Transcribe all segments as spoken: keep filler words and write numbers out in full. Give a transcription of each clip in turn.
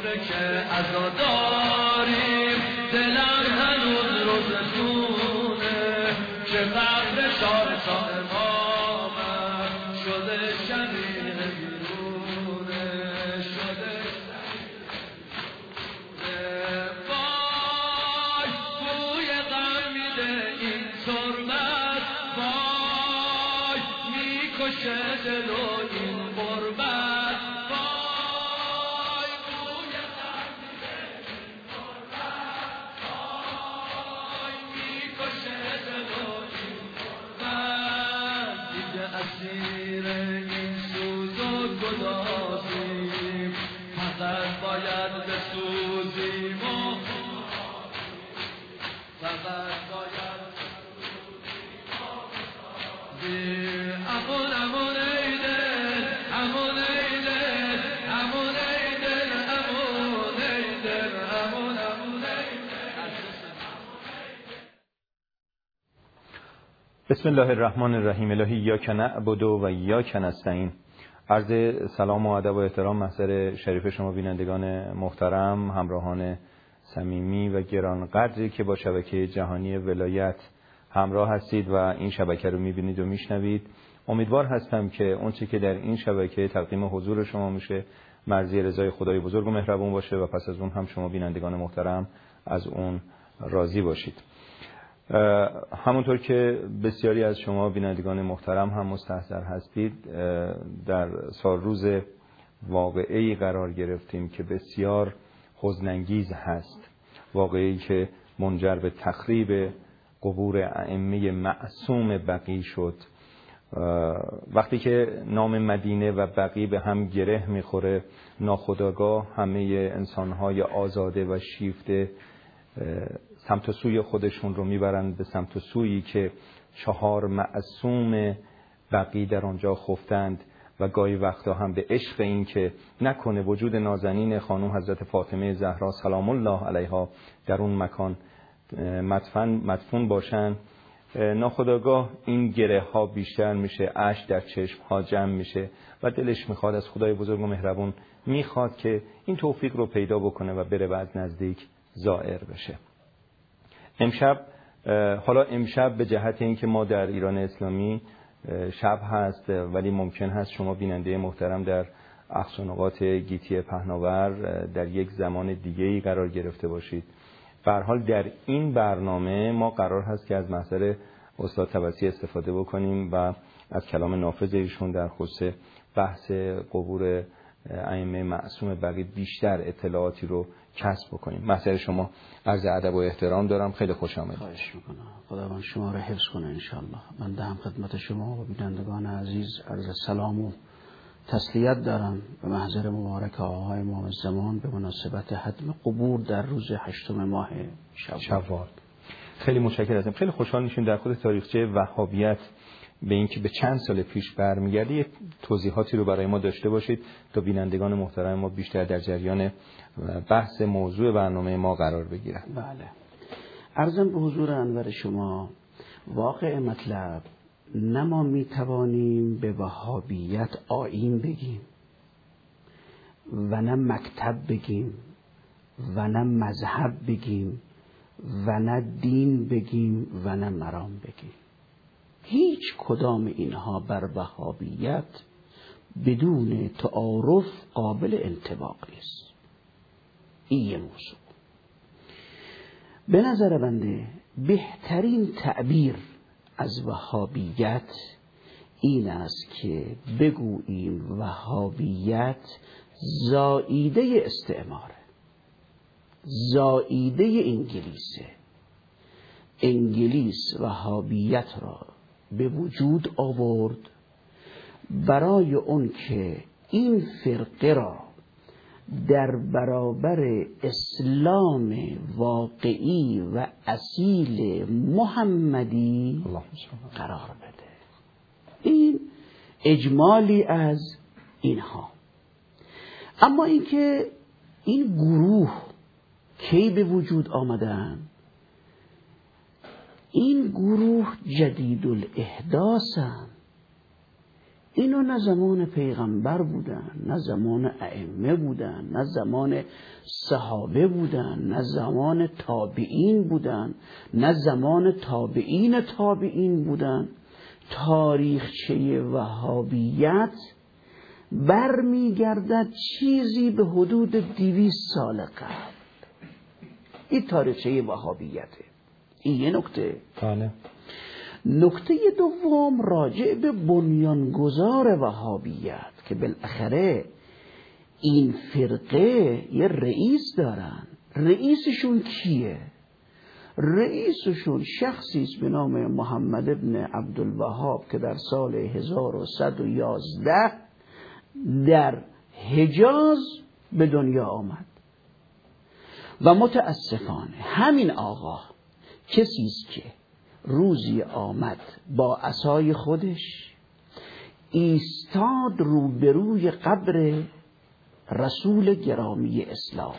عمره که عزاداریم دلم هنوز روزتونه چه قبر شاه تا امامم شده شبیه بیرونه شده وای بوی غم میده این تربت وای میکشه دل و این غربت وای بوی غم میده این تربت وای میکشه دل و این غربت دیگه اسیر این سوز و گدازیم فقط باید بسوزیم و فقط باید بسوزیم امون امون ای دل امون ای دل امون ای دل امون ای دل امون امون ای دل. بسم الله الرحمن الرحیم. الهی ایاک نعبد و ایاک نستعین. عرض سلام و ادب و احترام محضر شریف شما بینندگان محترم، همراهان صمیمی و گرانقدری که با شبکه جهانی ولایت همراه هستید و این شبکه رو میبینید و میشنوید. امیدوار هستم که اون چی که در این شبکه تقدیم حضور شما میشه مرضی رضای خدای بزرگ و مهربون باشه و پس از اون هم شما بینندگان محترم از اون راضی باشید. همونطور که بسیاری از شما بینندگان محترم هم مستحضر هستید، در سالروز واقعه‌ای قرار گرفتیم که بسیار حزن‌انگیز هست، واقعی که منجر به تخریب قبور ائمه معصوم بقیع شد. وقتی که نام مدینه و بقیع به هم گره میخوره، ناخودآگاه همه انسان‌های آزاده و شیفته سمت و سوی خودشون رو میبرند به سمت و سویی که چهار معصوم بقیع در آنجا خفتند و گاهی وقتا هم به عشق این که نکنه وجود نازنین خانم حضرت فاطمه زهرا سلام الله علیها در اون مکان مدفن مدفون باشن، ناخودآگاه این گره ها بیشتر میشه، اشک در چشم ها جمع میشه و دلش میخواد از خدای بزرگ و مهربون میخواد که این توفیق رو پیدا بکنه و بره و از نزدیک زائر بشه. امشب حالا امشب به جهت اینکه ما در ایران اسلامی شب هست ولی ممکن هست شما بیننده محترم در اقصا نقاط گیتی پهناور در یک زمان دیگه‌ای قرار گرفته باشید. به هر حال در این برنامه ما قرار هست که از محضر استاد طبسی استفاده بکنیم و از کلام نافذ ایشون در خصوص بحث قبور ائمه معصوم بقیع بیشتر اطلاعاتی رو کسب بکنیم. محضر شما عرض ادب و احترام دارم. خیلی خوش آمدید. خواهش میکنم. خداوند شما رو حفظ کنه انشالله. من دهم خدمت شما و بینندگان عزیز عرض سلام و تسلیت دارم به محضر مبارک آقای امام زمان به مناسبت هدم قبور در روز هشتم ماه شوال. شوال. خیلی متشکرم ازم. خیلی خوشحال میشیم در خود تاریخچه وهابیت به اینکه به چند سال پیش برمیگرده یه توضیحاتی رو برای ما داشته باشید تا بینندگان محترم ما بیشتر در جریان بحث موضوع برنامه ما قرار بگیرن. بله. عرضم به حضور انور شما واقع مطلب، نه ما میتوانیم به وهابیت آیین بگیم و نه مکتب بگیم و نه مذهب بگیم و نه دین بگیم و نه مرام بگیم. هیچ کدام اینها بر وهابیت بدون تعارف قابل انطباق نیست. این یه موضوع. به نظر بنده بهترین تعبیر از وهابیت این است که بگوییم وهابیت زائیده استعماره، زائیده انگلیسه. انگلیس وهابیت را به وجود آورد برای اون که این فرقه را در برابر اسلام واقعی و اصیل محمدی قرار بده. این اجمالی از اینها. اما اینکه این گروه کی به وجود آمدن؟ این گروه جدید الاحداثن. اینا نه زمان پیغمبر بودن، نه زمان ائمه بودن، نه زمان صحابه بودن، نه زمان تابعین بودن، نه زمان تابعین تابعین بودن. تاریخچه وهابیت برمیگردد چیزی به حدود دویست سال قبل. این تاریخچه وهابیته. این یه نکته. بله. نکته دوم راجع به بنیانگذار وهابیت که بالاخره این فرقه یه رئیس دارن. رئیسشون کیه؟ رئیسشون شخصی است به نام محمد ابن عبدالوهاب که در سال هزار و صد و یازده در حجاز به دنیا آمد و متاسفانه همین آقا کسی است که روزی آمد با عصای خودش ایستاد روبروی قبر رسول گرامی اسلام،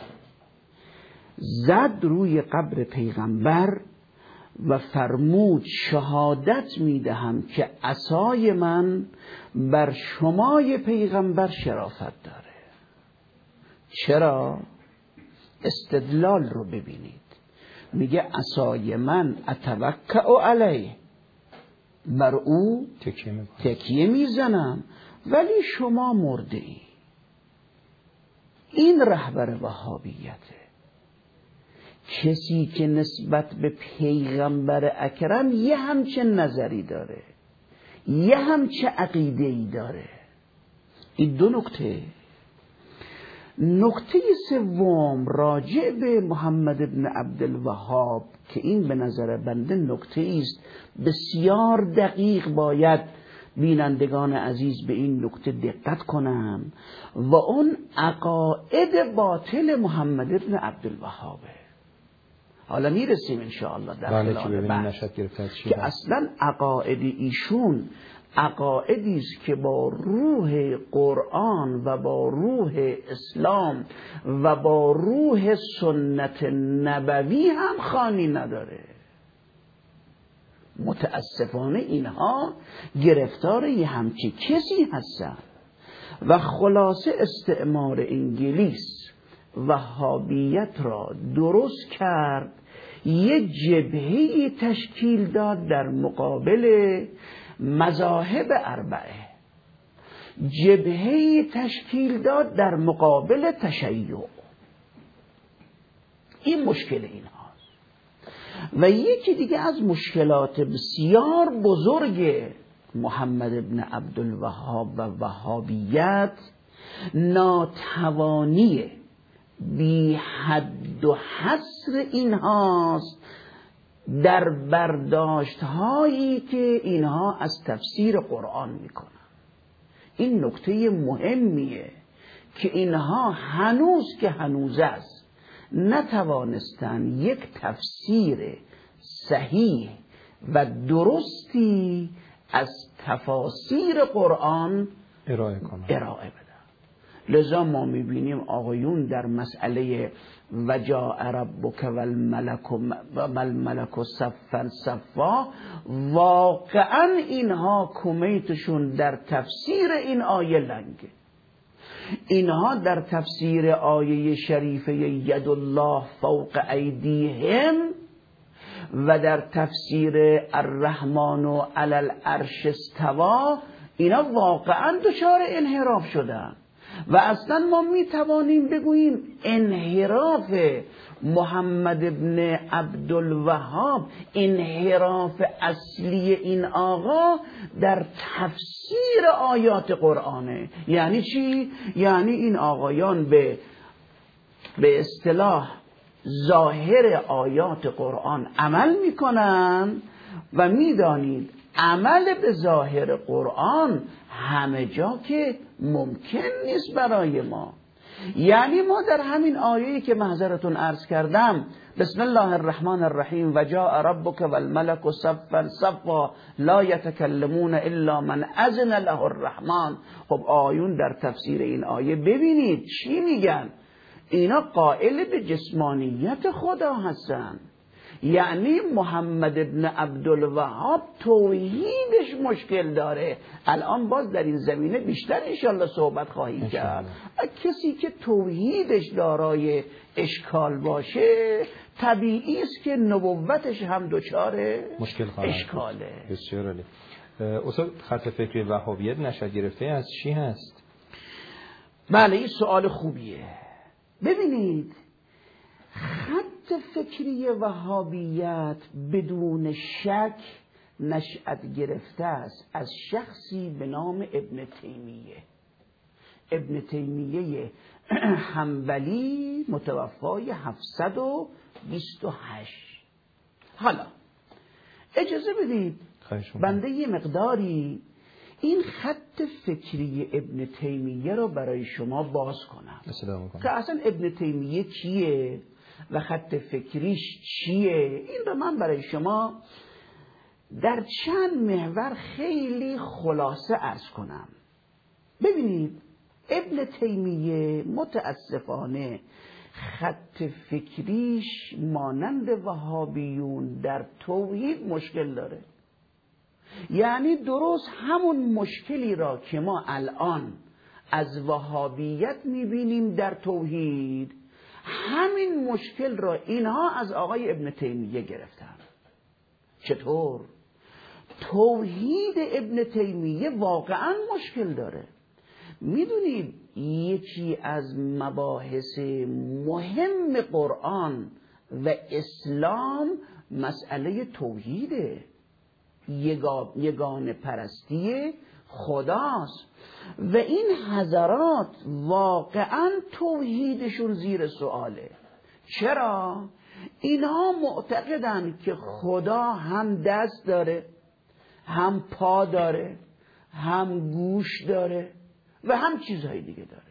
زد روی قبر پیغمبر و فرمود شهادت میدهم که عصای من بر شمای پیغمبر شرافت داره. چرا؟ استدلال رو ببینید. میگه عصای من اتوکع علیه، بر او تکیه میزنم، ولی شما مرده ای. این رهبر وهابیته، کسی که نسبت به پیغمبر اکرم یه همچه نظری داره، یه همچه عقیده‌ای داره. این دو نکته. نکته سوم راجع به محمد ابن عبدالوهاب که این به نظر بنده نکته است بسیار دقیق، باید بینندگان عزیز به این نکته دقت کنم، و اون عقاید باطل محمد ابن عبدالوهابه. حالا میرسیم انشاءالله در خلال بحث که اصلا عقاید ایشون عقایدی است که با روح قرآن و با روح اسلام و با روح سنت نبوی هم خوانی نداره. متاسفانه اینها گرفتار یه همچی کسی هستن و خلاصه استعمار انگلیس وهابیت را درست کرد، یه جبهه تشکیل داد در مقابل مذاهب اربعه، جبهه تشکیل داد در مقابل تشیع. این مشکل اینهاست. و یکی دیگه از مشکلات بسیار بزرگ محمد ابن عبدالوهاب و وهابیت ناتوانی بی حد و حصر اینهاست در برداشت هایی که اینها از تفسیر قرآن میکنن. این نکته مهمیه که اینها هنوز که هنوز است نتوانستن یک تفسیر صحیح و درستی از تفاسیر قرآن ارائه کنن، ارائه بدن. لذا ما میبینیم آقایون در مسئله وجاء ربک والملک والملک صفا صفا واقعا اینها کمیتشون در تفسیر این آیه لنگه. اینها در تفسیر آیه شریفه ید الله فوق ایدیهم و در تفسیر الرحمن علی العرش استوى اینا واقعا دچار انحراف شدن. و اصلا ما می توانیم بگوییم انحراف محمد ابن عبدالوهاب، انحراف اصلی این آقا در تفسیر آیات قرآنه. یعنی چی؟ یعنی این آقایان به به اصطلاح ظاهر آیات قرآن عمل میکنن و میدانید عمل به ظاهر قرآن همه جا که ممکن نیست برای ما. یعنی ما در همین آیه‌ای که محضرتون عرض کردم بسم الله الرحمن الرحیم و جاء ربک والملک صفا صفا لا یتکلمون الا من اذن له الرحمن. خب آیون در تفسیر این آیه ببینید چی میگن. اینا قائل به جسمانیت خدا هستن، یعنی محمد ابن عبدالوهاب توحیدش مشکل داره. الان باز در این زمینه بیشتر انشالله صحبت خواهیم کرد. کسی که توحیدش دارای اشکال باشه طبیعی است که نبوتش هم دچار مشکل خواهد اشکاله. بسیار عالی. استاد خط فکری وهابیت نشأت گرفته از چی هست؟ بله این سوال خوبیه. ببینید خط فکری وهابیت بدون شک نشأت گرفته است از شخصی به نام ابن تیمیه. ابن تیمیه حنبلی متوفای هفتصد و بیست و هشت. حالا اجازه بدید بنده یه مقداری این خط فکری ابن تیمیه رو برای شما باز کنم که اصلا ابن تیمیه چیه و خط فکریش چیه. این رو من برای شما در چند محور خیلی خلاصه عرض کنم. ببینید ابن تیمیه متاسفانه خط فکریش مانند وهابیون در توحید مشکل داره. یعنی درست همون مشکلی را که ما الان از وهابیت میبینیم در توحید، همین مشکل را اینها از آقای ابن تیمیه گرفتن. چطور؟ توحید ابن تیمیه واقعا مشکل داره. میدونید یکی از مباحث مهم قرآن و اسلام مسئله توحیده، یگانه پرستی خداست و این حضرات واقعا توحیدشون زیر سؤاله. چرا؟ اینها معتقدن که خدا هم دست داره، هم پا داره، هم گوش داره و هم چیزهای دیگه داره.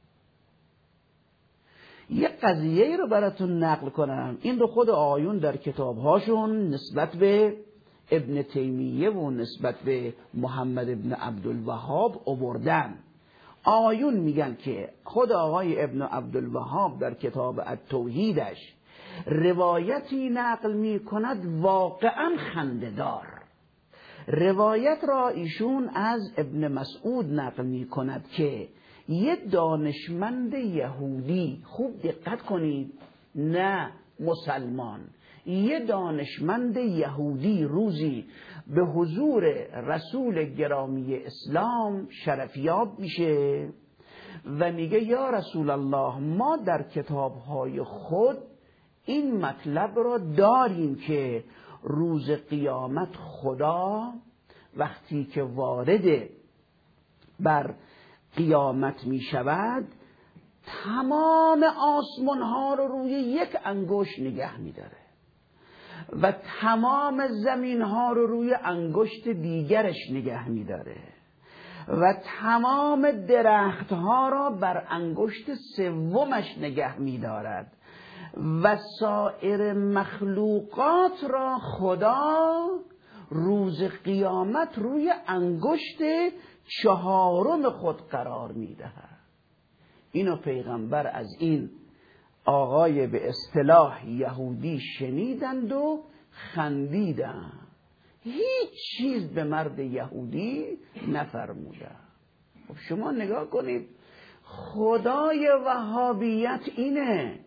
یه قضیه رو براتون نقل کنم. این رو خود آیون در کتابهاشون نسبت به ابن تیمیه و نسبت به محمد ابن عبدالوهاب آوردن. آیون میگن که خود آقای ابن عبدالوهاب در کتاب التوحیدش روایتی نقل میکند واقعا خنده‌دار. روایت را ایشون از ابن مسعود نقل میکند که یه دانشمند یهودی، خوب دقت کنید، نه مسلمان، یه دانشمند یهودی روزی به حضور رسول گرامی اسلام شرفیاب میشه و میگه یا رسول الله، ما در کتابهای خود این مطلب را داریم که روز قیامت خدا وقتی که وارد بر قیامت می شود تمام آسمان ها رو روی یک انگشت نگه می داره و تمام زمین ها رو روی انگشت دیگرش نگه می داره و تمام درخت ها را بر انگشت سومش نگه می دارد و سایر مخلوقات را خدا روز قیامت روی انگشت چهارم خود قرار می دهد. اینو پیغمبر از این آقای به اصطلاح یهودی شنیدند و خندیدند. هیچ چیز به مرد یهودی نفرمودند. خب شما نگاه کنید، خدای وهابیت اینه،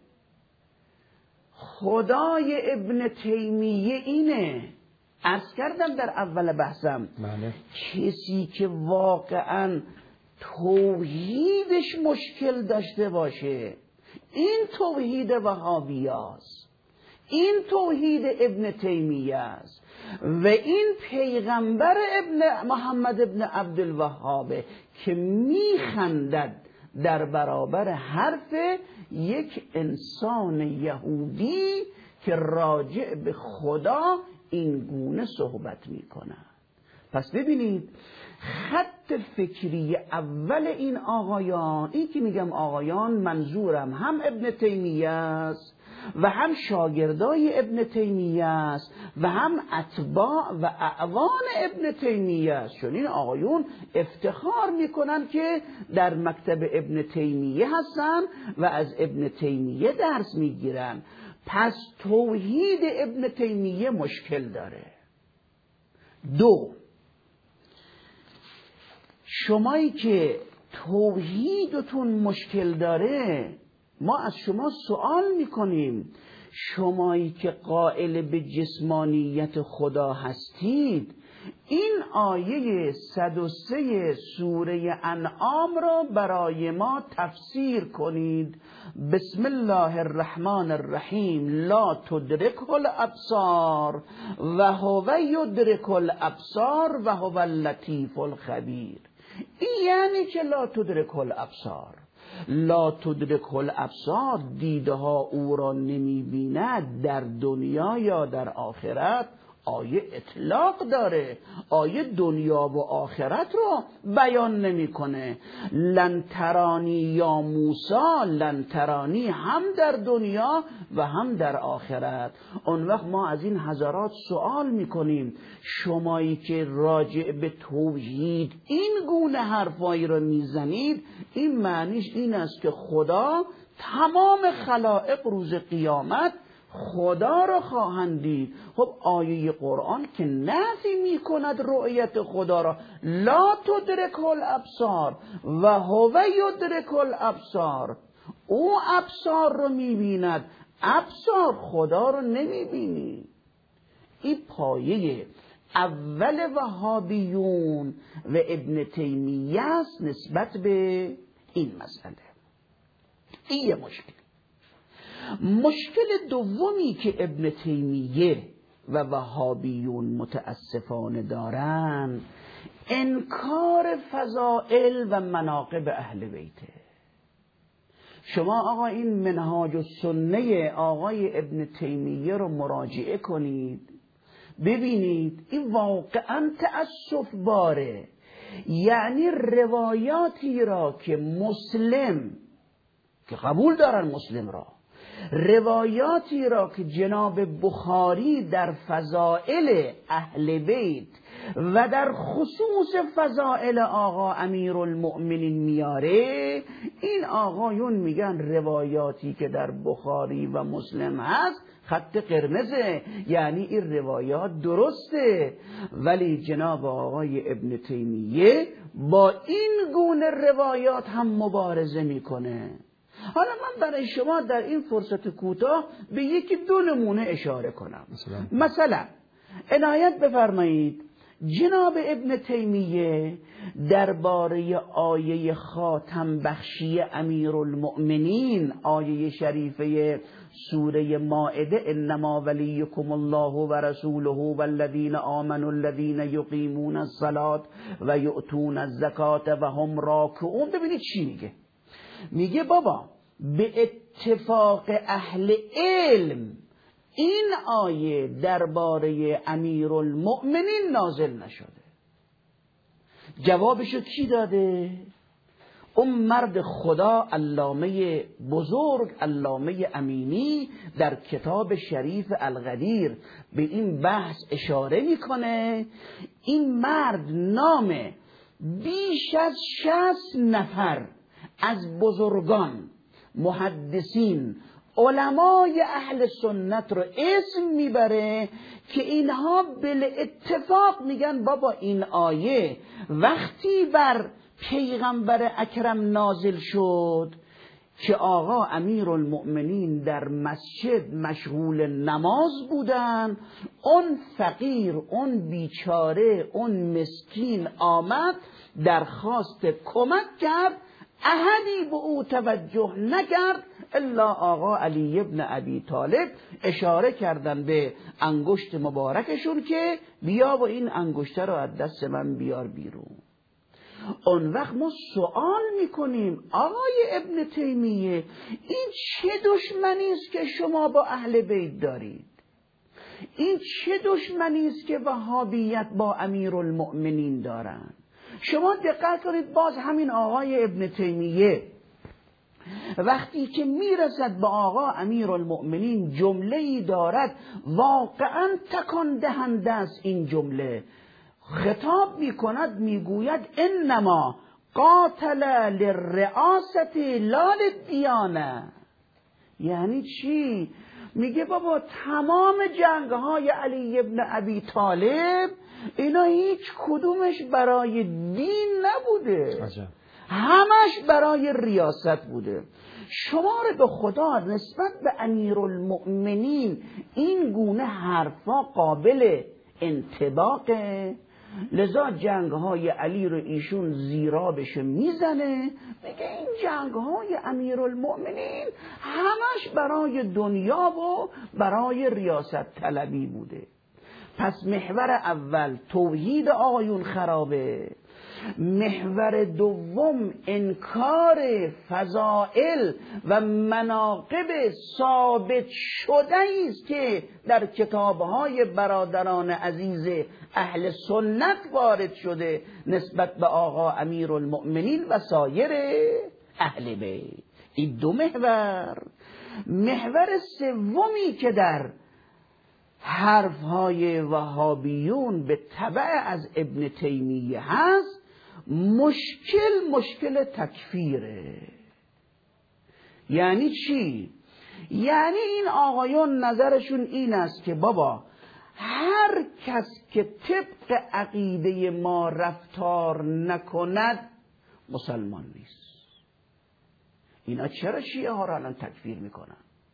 خدای ابن تیمیه اینه. عرض کردم در اول بحثم بله. کسی که واقعا توحیدش مشکل داشته باشه، این توحید وهابی است، این توحید ابن تیمیه است و این پیغمبر ابن محمد ابن عبدالوهاب که میخندد در برابر حرف یک انسان یهودی که راجع به خدا این گونه صحبت میکنه. پس ببینید خط فکری اول این آقایان، این که میگم آقایان منظورم هم ابن تیمیه است و هم شاگردای ابن تیمیه است و هم اتباع و اعوان ابن تیمیه است، چون این آقایون افتخار میکنن که در مکتب ابن تیمیه هستن و از ابن تیمیه درس میگیرن. پس توحید ابن تیمیه مشکل داره. دو، شمایی که توحیدتون مشکل داره، ما از شما سوال میکنیم، شمایی که قائل به جسمانیت خدا هستید، این آیه صد و سه سوره انعام را برای ما تفسیر کنید. بسم الله الرحمن الرحیم لا تدرک الابصار و هو یدرک الابصار و هو اللطیف الخبیر. این یعنی که لا تدرک الابصار، لا تدرک الابصار، دیده ها او را نمی بیند در دنیا یا در آخرت. آیه اطلاق داره، آیه دنیا و آخرت رو بیان نمیکنه. لن ترانی یا موسی، لن ترانی هم در دنیا و هم در آخرت. اون وقت ما از این حضرات سوال میکنیم، شمایی که راجع به توحید این گونه حرفایی رو میزنید، این معنیش این است که خدا، تمام خلائق روز قیامت خدا را خواهند دید. خب آیه قرآن که نفی میکند رؤیت خدا را، لا تدرک الابصار و هو یدرک الابصار، او ابصار رو میبیند، ابصار خدا رو نمیبینی. این پایه اول وهابیون و ابن تیمیه است نسبت به این مسئله. این یه مشکل. مشکل دومی که ابن تیمیه و وهابیون متاسفانه دارن، انکار فضائل و مناقب اهل بیته. شما آقا این منهاج السنه آقای ابن تیمیه رو مراجعه کنید، ببینید این واقعا تأسف باره. یعنی روایاتی را که مسلم، که قبول دارن مسلم را، روایاتی را که جناب بخاری در فضائل اهل بیت و در خصوص فضائل آقا امیرالمؤمنین میاره، این آقایون میگن روایاتی که در بخاری و مسلم هست خط قرمزه، یعنی این روایات درسته. ولی جناب آقای ابن تیمیه با این گونه روایات هم مبارزه میکنه. حالا من برای شما در این فرصت کوتاه به یکی دو نمونه اشاره کنم. مثلا, مثلا عنایت بفرمایید، جناب ابن تیمیه درباره آیه خاتم بخشی امیرالمؤمنین، آیه شریفه سوره مائده، انما ولیکم الله و رسوله والذین آمنوا الذین یقیمون الصلاة و یؤتون الزکاة و هم راکعون، ببینید چی میگه. میگه بابا به اتفاق اهل علم این آیه درباره امیرالمؤمنین نازل نشده. جوابشو کی داده؟ اون مرد خدا علامه بزرگ، علامه امینی، در کتاب شریف القدیر به این بحث اشاره میکنه. این مرد نام بیش از شصت نفر از بزرگان، محدثین، علمای اهل سنت رو اسم میبره که اینها بل اتفاق میگن بابا این آیه وقتی بر پیغمبر اکرم نازل شد که آقا امیرالمؤمنین در مسجد مشغول نماز بودن، اون فقیر، اون بیچاره، اون مسکین آمد درخواست کمک کرد، احدی به او توجه نکرد الا آقا علی ابن ابی طالب. اشاره کردن به انگشت مبارکشون که بیا و این انگشته رو از دست من بیار بیرون. اون وقت ما سوال میکنیم آقای ابن تیمیه، این چه دشمنی است که شما با اهل بیت دارید؟ این چه دشمنی است که وهابیت با امیرالمؤمنین دارن؟ شما دقت کنید، باز همین آقای ابن تیمیه وقتی که میرسد به آقا امیرالمؤمنین جمله‌ای دارد واقعا تکان دهنده است. این جمله خطاب میکند، میگوید انما قاتل للرئاسة لا للدیانه. یعنی چی؟ میگه بابا تمام جنگ های علی ابن ابی طالب اینا هیچ کدومش برای دین نبوده، عجب. همش برای ریاست بوده. شما رو به خدا نسبت به امیرالمؤمنین این گونه حرفا قابل انطباقه؟ لذا جنگ های علی رو ایشون زیرابش میزنه، میگه این جنگ های امیرالمؤمنین همش برای دنیا و برای ریاست طلبی بوده. پس محور اول توحید آقایون خرابه، محور دوم انکار فضائل و مناقب ثابت شده است که در کتابهای برادران عزیز اهل سنت وارد شده نسبت به آقا امیرالمؤمنین و سایر اهل بیت. این دو محور. محور سومی که در حرفهای وهابیون به تبع از ابن تیمیه هست، مشکل مشکل تکفیره. یعنی چی؟ یعنی این آقایون نظرشون این است که بابا هر کس که طبق عقیده ما رفتار نکند مسلمان نیست. اینا چرا شیعه ها را الان تکفیر میکنن؟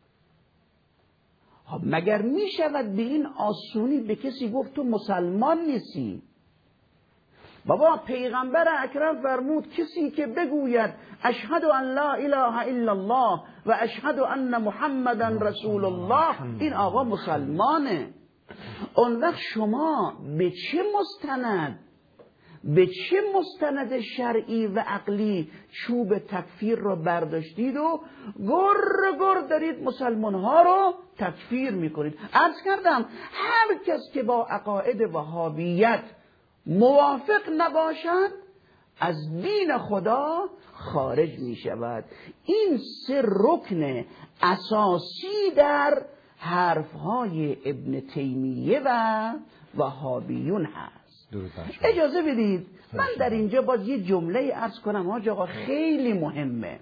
مگر می شود به این آسونی به کسی گفت تو مسلمان نیستی؟ بابا پیغمبر اکرم فرمود کسی که بگوید اشهد ان لا اله الا الله و اشهد ان محمدا رسول الله، این آقا مسلمانه. اون وقت شما به چه مستند به چه مستند شرعی و عقلی چوب تکفیر رو برداشتید و گر گر دارید مسلمان ها رو تکفیر میکنید؟ عرض کردم هر کس که با عقاید وهابیت موافق نباشد از دین خدا خارج می شود. این سه رکن اساسی در حرفهای ابن تیمیه و وهابیون هست. اجازه بدید من در اینجا باز یه جمله عرض کنم حاج آقا، خیلی مهمه.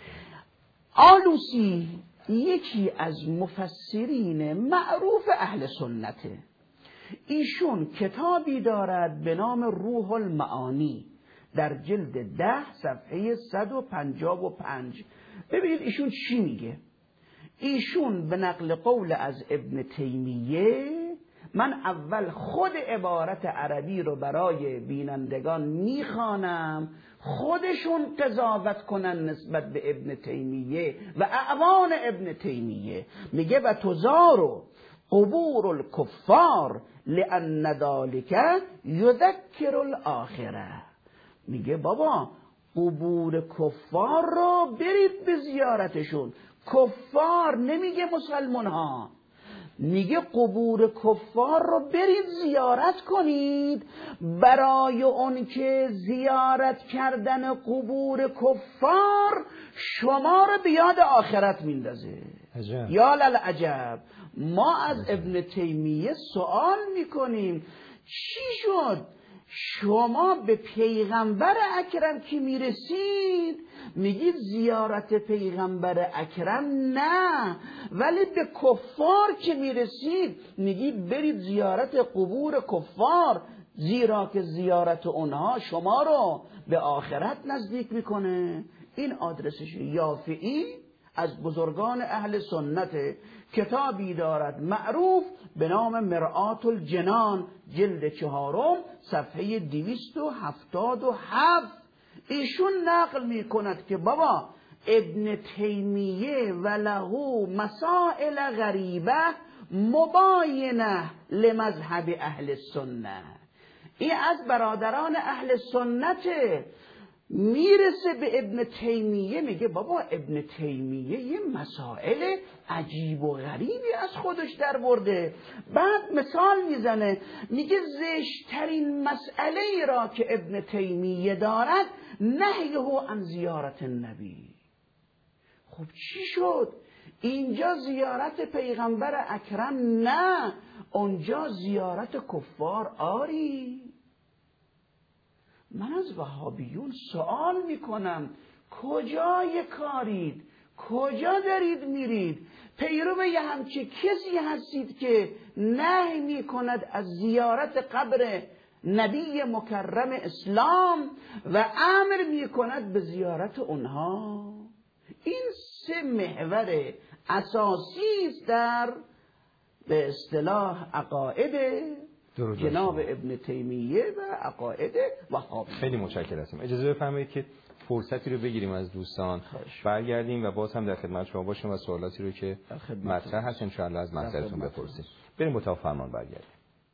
آلوسی یکی از مفسرین معروف اهل سنته. ایشون کتابی دارد به نام روح المعانی در جلد ده صفحه صد و پنجاه و پنج. ببینید ایشون چی میگه. ایشون به نقل قول از ابن تیمیه، من اول خود عبارت عربی رو برای بینندگان میخوانم خودشون قضاوت کنن نسبت به ابن تیمیه و اعوان ابن تیمیه. میگه و تزارو قبور الکفار لان ذلک یذکر الاخره. میگه بابا قبور کفار رو برید به زیارتشون. کفار نمیگه مسلمان ها، میگه قبور کفار رو برید زیارت کنید، برای اون که زیارت کردن قبور کفار شما رو به یاد آخرت میندازه. یا للعجب. ما از ابن تیمیه سوال میکنیم چی شد شما به پیغمبر اکرم که میرسید میگید زیارت پیغمبر اکرم نه، ولی به کفار که میرسید میگید برید زیارت قبور کفار، زیرا که زیارت اونها شما رو به آخرت نزدیک میکنه. این آدرسش. یافعی از بزرگان اهل سنت کتابی دارد معروف به نام مرآت الجنان جلد چهارم صفحه دویست و هفتاد و هفت. ایشون نقل می کند که بابا ابن تیمیه و له مسائل غریبه مباینه لمذهب اهل سنت. این از برادران اهل سنته. میرسه به ابن تیمیه میگه بابا ابن تیمیه یه مسائل عجیب و غریبی از خودش در برده. بعد مثال میزنه میگه زشترین مسئله ای را که ابن تیمیه دارد نهیه عن زیارت النبی. خب چی شد؟ اینجا زیارت پیغمبر اکرم نه، اونجا زیارت کفار آری. من از وهابیون سوال میکنم کجای کارید؟ کجا دارید میرید؟ پیرو یه همچه کسی هستید که نهی میکند از زیارت قبر نبی مکرم اسلام و امر میکند به زیارت اونها. این سه محور اساسی است در به اصطلاح عقاید جناب ابن تیمیه و عقاید وهابی. خیلی متشکرم. اجازه بفرمایید که فرصتی رو بگیریم از دوستان، برگردیم و باز هم در خدمت شما باشیم و سوالاتی رو که مطرح هست ان شاء الله از محضرتون بپرسیم. بریم اتاق فرمان برگردیم.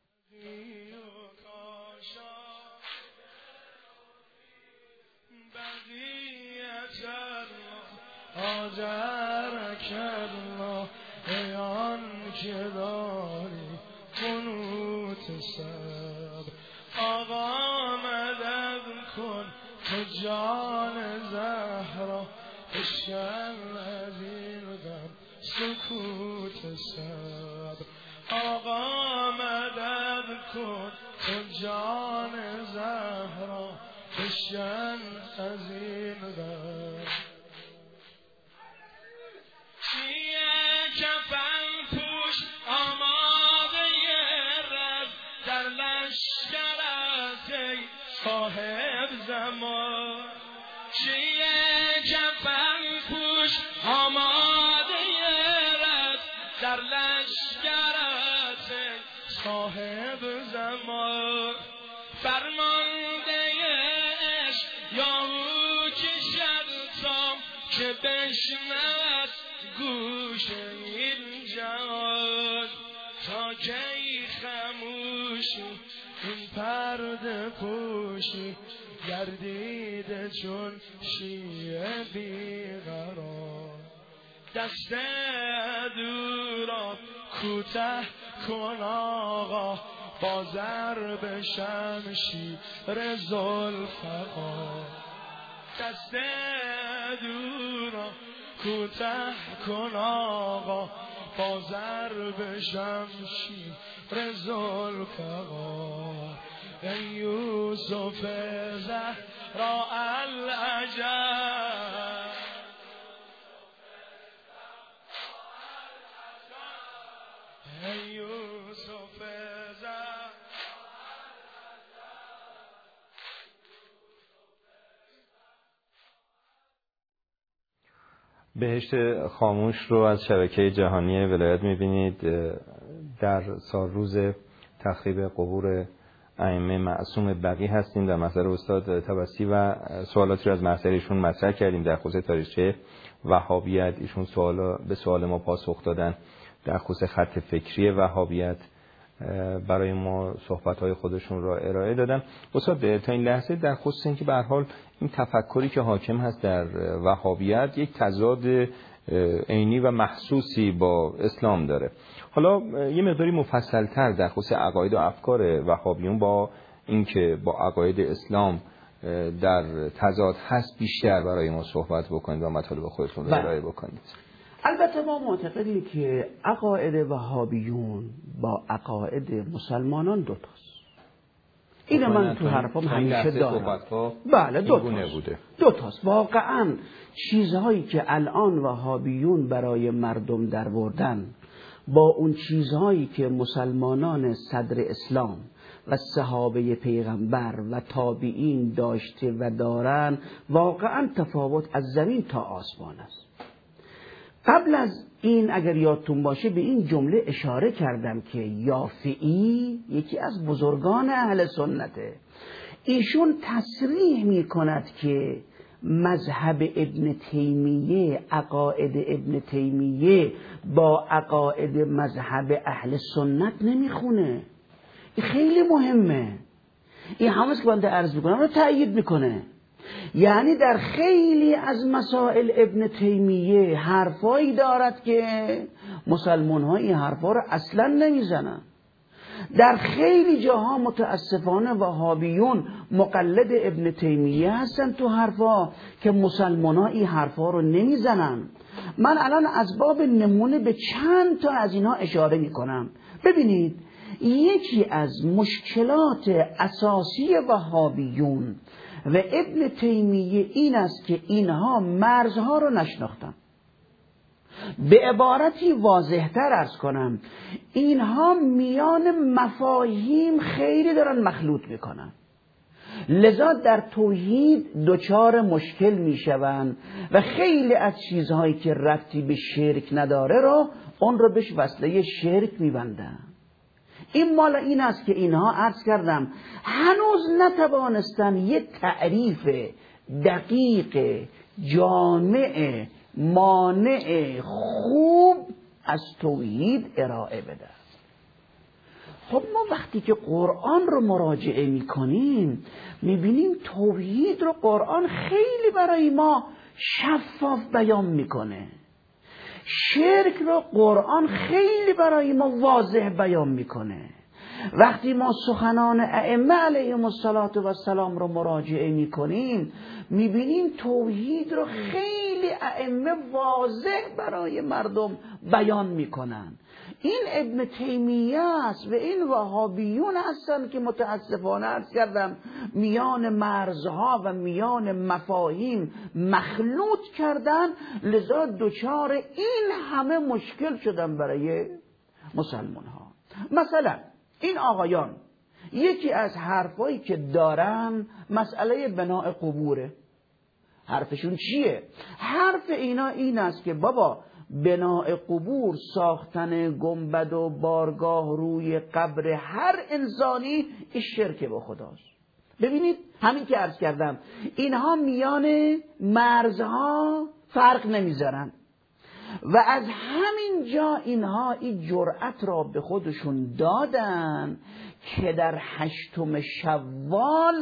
آجرک الله ایان که داری قنوت صبر آقا مدد کن تو جان زهرا اشکن از این غم سکوت صبر آقا مدد کن تو جان زهرا اشکن از این غم کفن پوش آماده رز در لشکرت ای صاحب زمان چیه کفن پوش آماده رز در لشکرت ای صاحب زمان فرمانده عشق یا او که شرطام که بشنود گوش این جهان تا کی خموشی این پرده پوشی گردیده چون شیعه بیقرار دست دورا کوته کن آقا با ضرب شمشیر ذوالفقار دست دورا کوته کن آقا با ضرب شمشیر ذوالفقار ای یوسف زهرا العجب ای یوسف زهرا بهشت خاموش رو از شبکه جهانی ولایت می‌بینید. در سالروز تخریب قبور ائمه معصوم بقی هستیم. در محضر استاد طبسی و سوالاتی رو از محضر ایشون مطرح کردیم در خصوص تاریخچه وهابیت. ایشون سوالا به سوال ما پاسخ دادن در خصوص خط فکری وهابیت، برای ما صحبت‌های خودشون را ارائه دادن. استاد تا این لحظه در خصوص اینکه به هر حال این تفکری که حاکم هست در وهابیت یک تضاد عینی و محسوسی با اسلام داره. حالا یه مقداری مفصل‌تر در خصوص عقاید و افکار وهابیون با اینکه با عقاید اسلام در تضاد هست بیشتر برای ما صحبت بکنید و مطالب خودتون را ارائه بکنید. البته ما معتقدیم که عقاید وهابیون با عقاید مسلمانان دوتاست. این من تو حرفم همیشه دارم. بله دوتاست. دوتاست. واقعا چیزهایی که الان وهابیون برای مردم در بردن با اون چیزهایی که مسلمانان صدر اسلام و صحابه پیغمبر و تابعین داشته و دارن واقعا تفاوت از زمین تا آسمان است. قبل از این اگر یادتون باشه به این جمله اشاره کردم که یافعی یکی از بزرگان اهل سنته، ایشون تصریح می کند که مذهب ابن تیمیه، عقاید ابن تیمیه با عقاید مذهب اهل سنت نمیخونه. این خیلی مهمه. این همونست که بنده عرض میکنم رو تأیید میکنه. یعنی در خیلی از مسائل ابن تیمیه حرفایی دارد که مسلمان ها این حرفا رو اصلا نمیزنن. در خیلی جاها متاسفانه وهابیون مقلد ابن تیمیه هستن تو حرفا که مسلمان ها این حرفا رو نمیزنن. من الان از باب نمونه به چند تا از اینها اشاره میکنم. ببینید یکی از مشکلات اساسی وهابیون و ابن تیمیه این است که اینها مرزها رو نشناختن. به عبارتی واضح‌تر عرض کنم، اینها میان مفاهیم خیلی دارن مخلوط میکنن، لذا در توحید دچار مشکل میشوند و خیلی از چیزهایی که ربطی به شرک نداره رو اون رو بهش وصله شرک میبندن. این مال این است که اینها عرض کردم هنوز نتوانستن یه تعریف دقیق جامع مانع خوب از توحید ارائه بده. خب ما وقتی که قرآن رو مراجعه میکنیم میبینیم توحید رو قرآن خیلی برای ما شفاف بیان میکنه، شرک رو قرآن خیلی برای ما واضح بیان میکنه. وقتی ما سخنان ائمه علیهم السلام رو مراجعه میکنیم میبینیم توحید رو خیلی ائمه واضح برای مردم بیان میکنن. این ابن تیمیه است و این وهابیون هستن که متاسفانه عرض کردم میان مرزها و میان مفاهیم مخلوط کردن، لذا دچار این همه مشکل شدن برای مسلمان ها. مثلا این آقایان یکی از حرفایی که دارن مسئله بناء قبوره. حرفشون چیه؟ حرف اینا این است که بابا بناء قبور، ساختن گنبد و بارگاه روی قبر هر انسانی، این شرک به خداست. ببینید همین که عرض کردم اینها میان مرزها فرق نمیذارن و از همین جا اینها این جرأت را به خودشون دادن که در هشتم شوال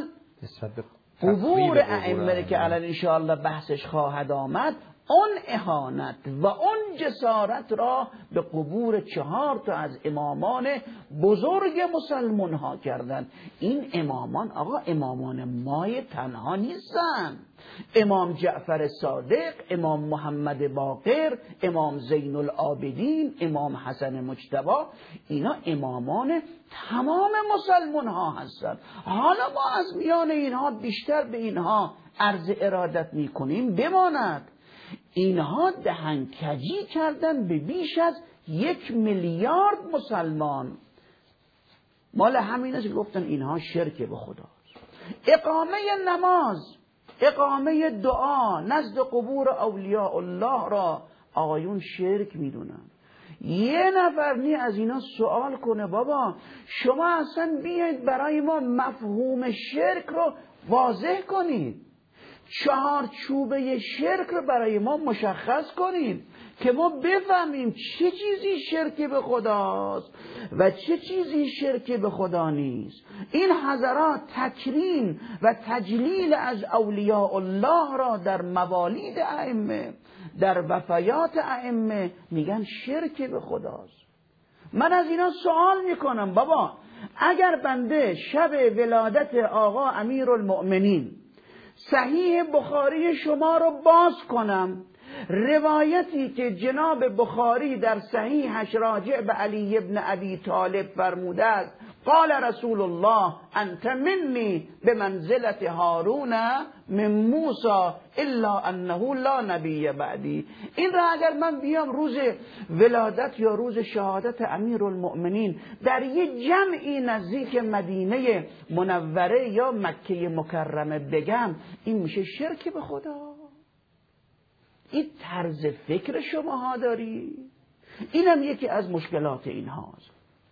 قبور ائمه که الان انشاءالله بحثش خواهد آمد، اون اهانت و اون جسارت را به قبور چهار تا از امامان بزرگ مسلمان ها کردن. این امامان آقا امامان مای تنها نیستن. امام جعفر صادق، امام محمد باقر، امام زین العابدین، امام حسن مجتبی، اینا امامان تمام مسلمان ها هستن. حالا ما از میان اینها بیشتر به اینها عرض ارادت میکنیم بماند اینها دهنکجی کردن به بیش از یک میلیارد مسلمان. مال همین است که گفتن اینها شرک به خداست. اقامه نماز، اقامه دعا نزد قبور اولیاء الله را آقایون شرک میدونن. یه نفر نی از اینا سوال کنه بابا شما اصلا بیاید برای ما مفهوم شرک رو واضح کنید، چهار چوبه شرک رو برای ما مشخص کنید که ما بفهمیم چه چیزی شرک به خداست و چه چیزی شرک به خدا نیست. این حضرات تکریم و تجلیل از اولیاء الله را در موالید ائمه، در وفیات ائمه میگن شرک به خداست. من از اینا سوال میکنم بابا اگر بنده شب ولادت آقا امیرالمؤمنین صحیح بخاری شما رو باز کنم، روایتی که جناب بخاری در صحیحش راجع به علی ابن ابی طالب فرموده است قال رسول الله انت منی به منزلت هارون من موسی الا انه لا نبی بعدی، این را اگر من بیام روز ولادت یا روز شهادت امیرالمؤمنین در یه جمعی نزدیک مدینه منوره یا مکه مکرمه بگم، این میشه شرک به خدا. این طرز فکر شماها داری، اینم یکی از مشکلات این هاست.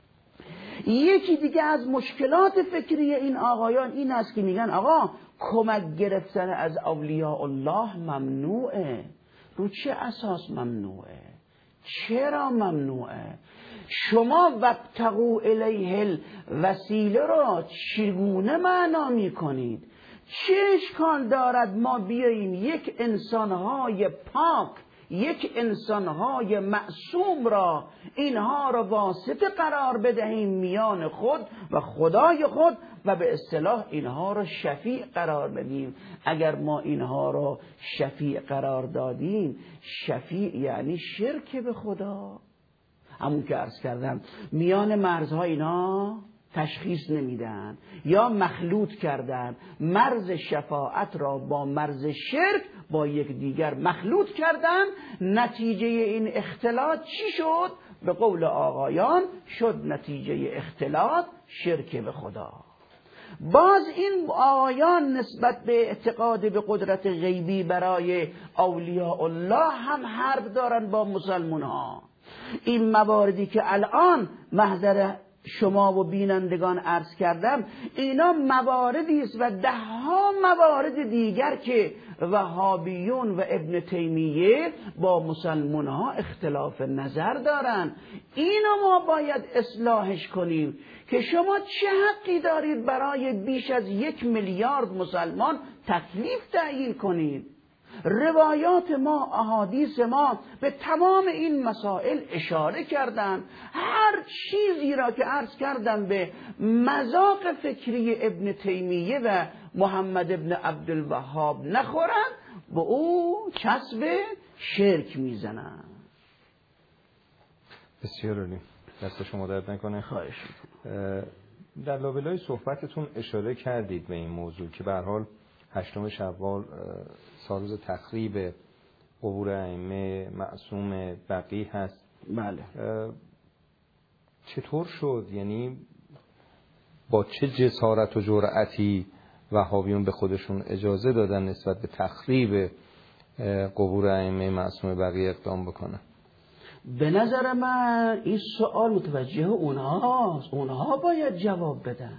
یکی دیگه از مشکلات فکری این آقایان این است که میگن آقا کمک گرفتن از اولیاء الله ممنوعه. رو چه اساس ممنوعه؟ چرا ممنوعه؟ شما وابتغوا الیه الوسیله را چگونه معنا میکنید؟ چه اشکال دارد ما بیاییم یک انسانهای پاک، یک انسانهای معصوم را اینها را واسطه قرار بدهیم میان خود و خدای خود و به اصطلاح اینها را شفیع قرار بدیم؟ اگر ما اینها را شفیع قرار دادیم، شفیع یعنی شرک به خدا. همون که عرض کردم میان مرزها اینا تشخیص نمیدن یا مخلوط کردن مرز شفاعت را با مرز شرک، با یک دیگر مخلوط کردن. نتیجه این اختلاط چی شد؟ به قول آقایان شد نتیجه اختلاط شرک به خدا. باز این آیان نسبت به اعتقاد به قدرت غیبی برای اولیاء الله هم حرب دارن با مسلمان ها. این مواردی که الان محضر شما و بینندگان عرض کردم، اینا مواردی است و ده ها موارد دیگر که وهابیون و ابن تیمیه با مسلمان ها اختلاف نظر دارن. اینو ما باید اصلاحش کنیم که شما چه حقی دارید برای بیش از یک میلیارد مسلمان تکلیف تعیین کنید؟ روایات ما، احادیث ما به تمام این مسائل اشاره کردن. هر چیزی را که عرض کردم به مذاق فکری ابن تیمیه و محمد ابن عبدالوهاب نخورن، به او چسب شرک میزنن. بسیار عالی، دست شما درد نکنه. خواهش میکنم. در لابلای صحبتتون اشاره کردید به این موضوع که به هر حال هشتم شوال سالروز تخریب قبور ائمه معصوم بقیع هست. بله. چطور شد؟ یعنی با چه جسارت و جرأتی وهابیون به خودشون اجازه دادن نسبت به تخریب قبور ائمه معصوم بقیع اقدام بکنن؟ به نظر من این سوال متوجه اونهاست. اونها باید جواب بدن.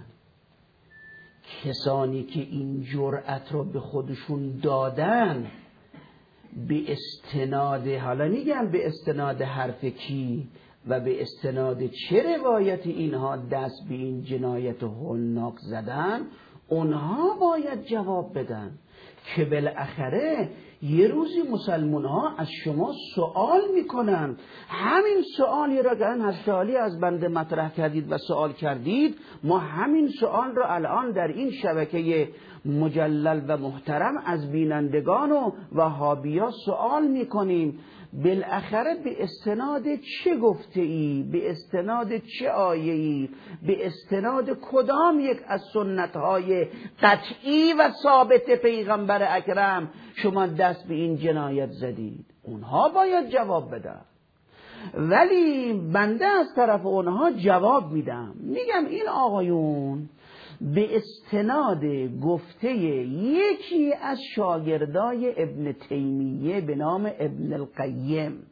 کسانی که این جرأت رو به خودشون دادن به استناد، حالا میگم به استناد حرف کی و به استناد چه روایت اینها دست به این جنایت حناق زدن، اونها باید جواب بدن که بالاخره یه روزی مسلمان ها از شما سوال میکنن. همین سوالی را که این حضرت از بنده مطرح کردید و سوال کردید، ما همین سوال را الان در این شبکه مجلل و محترم از بینندگان و وهابیا سوال میکنیم. بالاخره به استناد چه گفته ای؟ به استناد چه آیه ای؟ به استناد کدام یک از سنت های قطعی و ثابت پیغمبر اکرم شما دست به این جنایت زدید؟ اونها باید جواب بدن. ولی بنده از طرف اونها جواب میدم، میگم این آقایون به استناد گفته یکی از شاگردای ابن تیمیه به نام ابن القیم،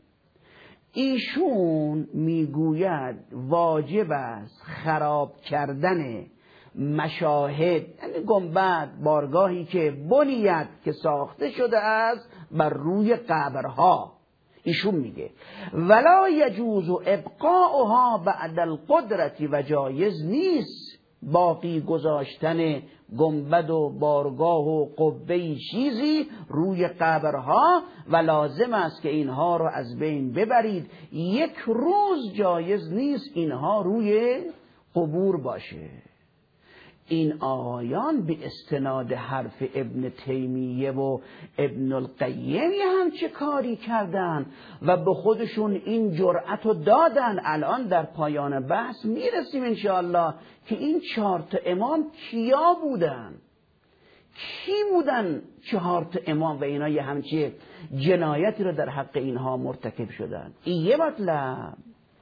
ایشون میگوید واجب است خراب کردن مشاهد، یعنی گنبد، بارگاهی که بنیت که ساخته شده است بر روی قبرها. ایشون میگه ولا یجوز ابقاؤها بعد القدرت و جایز نیست باقی گذاشتن گنبد و بارگاه و قبه چیزی روی قبرها و لازم است که اینها را از بین ببرید. یک روز جایز نیست اینها روی قبور باشه. این آقایان به استناد حرف ابن تیمیه و ابن القیم هم چه کاری کردن و به خودشون این جرأت رو دادن. الان در پایان بحث میرسیم انشاءالله که این چهار تا امام کیا بودن، کی بودن چهار تا امام و اینا یه همچه جنایتی رو در حق اینها مرتکب شدن. این یه مطلب.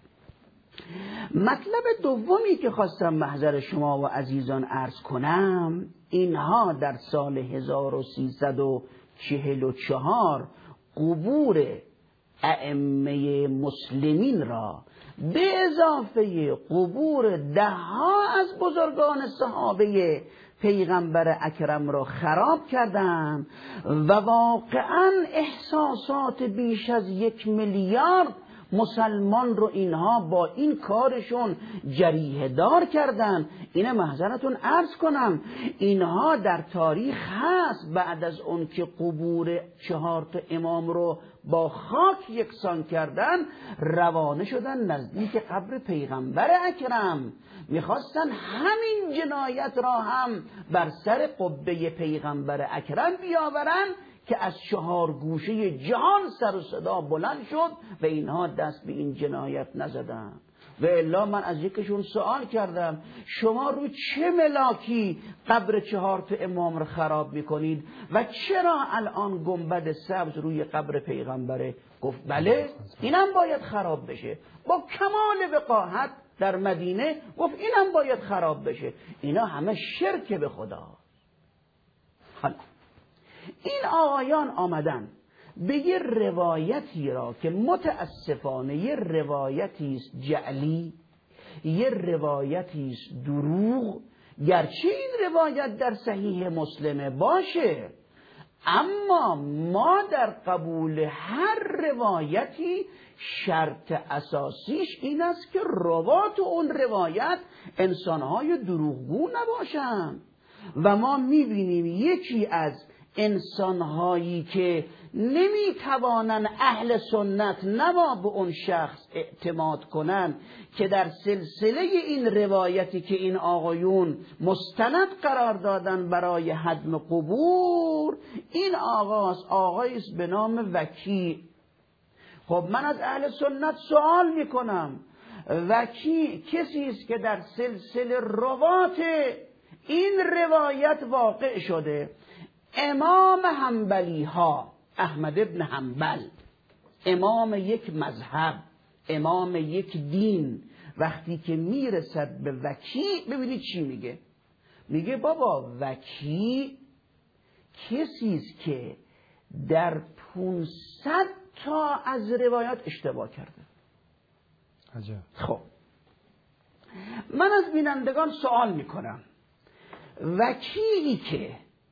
مطلب دومی که خواستم محضر شما و عزیزان عرض کنم، اینها در سال هزار و سیصد و چهل و چهار قبور ائمه مسلمین را به اضافه قبور ده ها از بزرگان صحابه پیغمبر اکرم را خراب کردند و واقعا احساسات بیش از یک میلیارد مسلمان رو اینها با این کارشون جریحه دار کردن. اینه محضرتون عرض کنم، اینها در تاریخ هست بعد از اون که قبور چهار تا امام رو با خاک یکسان کردن، روانه شدن نزدیک قبر پیغمبر اکرم، میخواستن همین جنایت را هم بر سر قبه پیغمبر اکرم بیاورن که از چهار گوشه جهان سر و صدا بلند شد و اینها دست به این جنایت نزدن. و الا من از یکیشون سوال کردم شما رو چه ملاکی قبر چهار تا امام رو خراب میکنید و چرا الان گنبد سبز روی قبر پیغمبره؟ گفت بله اینم باید خراب بشه. با کمال وقاحت در مدینه گفت اینم باید خراب بشه. اینا همه شرک به خدا. حالا این آقایان آمدن به یه روایتی را که متاسفانه یه روایتی است جعلی، یه روایتی است دروغ، گرچه این روایت در صحیح مسلمه باشه، اما ما در قبول هر روایتی شرط اساسیش این است که روات اون روایت انسانهای دروغگو نباشند. و ما میبینیم یکی از انسانهایی که نمیتوانن اهل سنت نما به اون شخص اعتماد کنن که در سلسله این روایتی که این آقایون مستند قرار دادن برای هدم قبور، این آقاست، آقایست به نام وکی. خب من از اهل سنت سوال میکنم، وکی کسی است که در سلسله روات این روایت واقع شده. امام حنبلی ها، احمد ابن حنبل، امام یک مذهب، امام یک دین، وقتی که میرسد به وکی ببینید چی میگه. میگه بابا وکی کسی است که در پانصد تا از روایات اشتباه کرده. عجب. خب من از بینندگان سوال میکنم، وکیلی که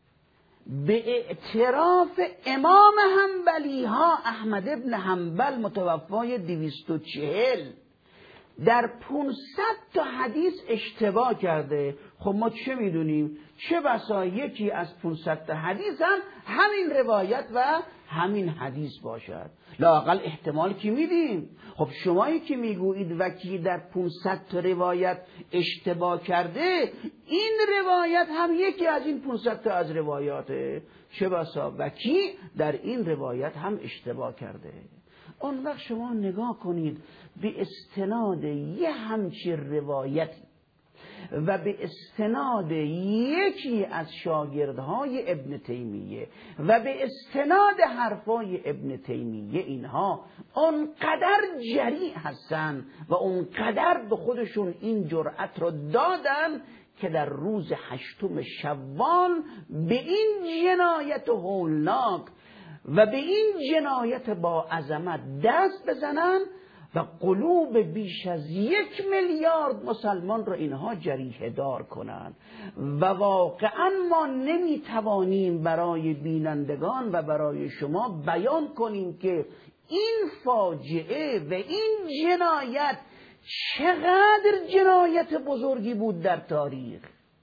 به اعتراف امام حنبلی ها احمد ابن حنبل متوفای دویست و چهل در پانصد تا حدیث اشتباه کرده، خب ما چه میدونیم؟ چه بسا یکی از پانصد تا حدیث هم همین روایت و همین حدیث باشد، لااقل احتمال که میدیم. خب شمایی که میگویید وکی در پانصد تا روایت اشتباه کرده، این روایت هم یکی از این پانصد تا از روایاته، چه بسا وکی در این روایت هم اشتباه کرده. اون وقت شما نگاه کنید به استناد یه همچین روایتی و به استناد یکی از شاگردهای ابن تیمیه و به استناد حرفای ابن تیمیه، اینها اونقدر جریح هستن و اونقدر به خودشون این جرأت رو دادن که در روز هشتم شوال به این جنایت هولناک و به این جنایت با عظمت دست بزنن و قلوب بیش از یک میلیارد مسلمان را اینها جریحه دار کنند. و واقعا ما نمیتوانیم برای بینندگان و برای شما بیان کنیم که این فاجعه و این جنایت چقدر جنایت بزرگی بود در تاریخ.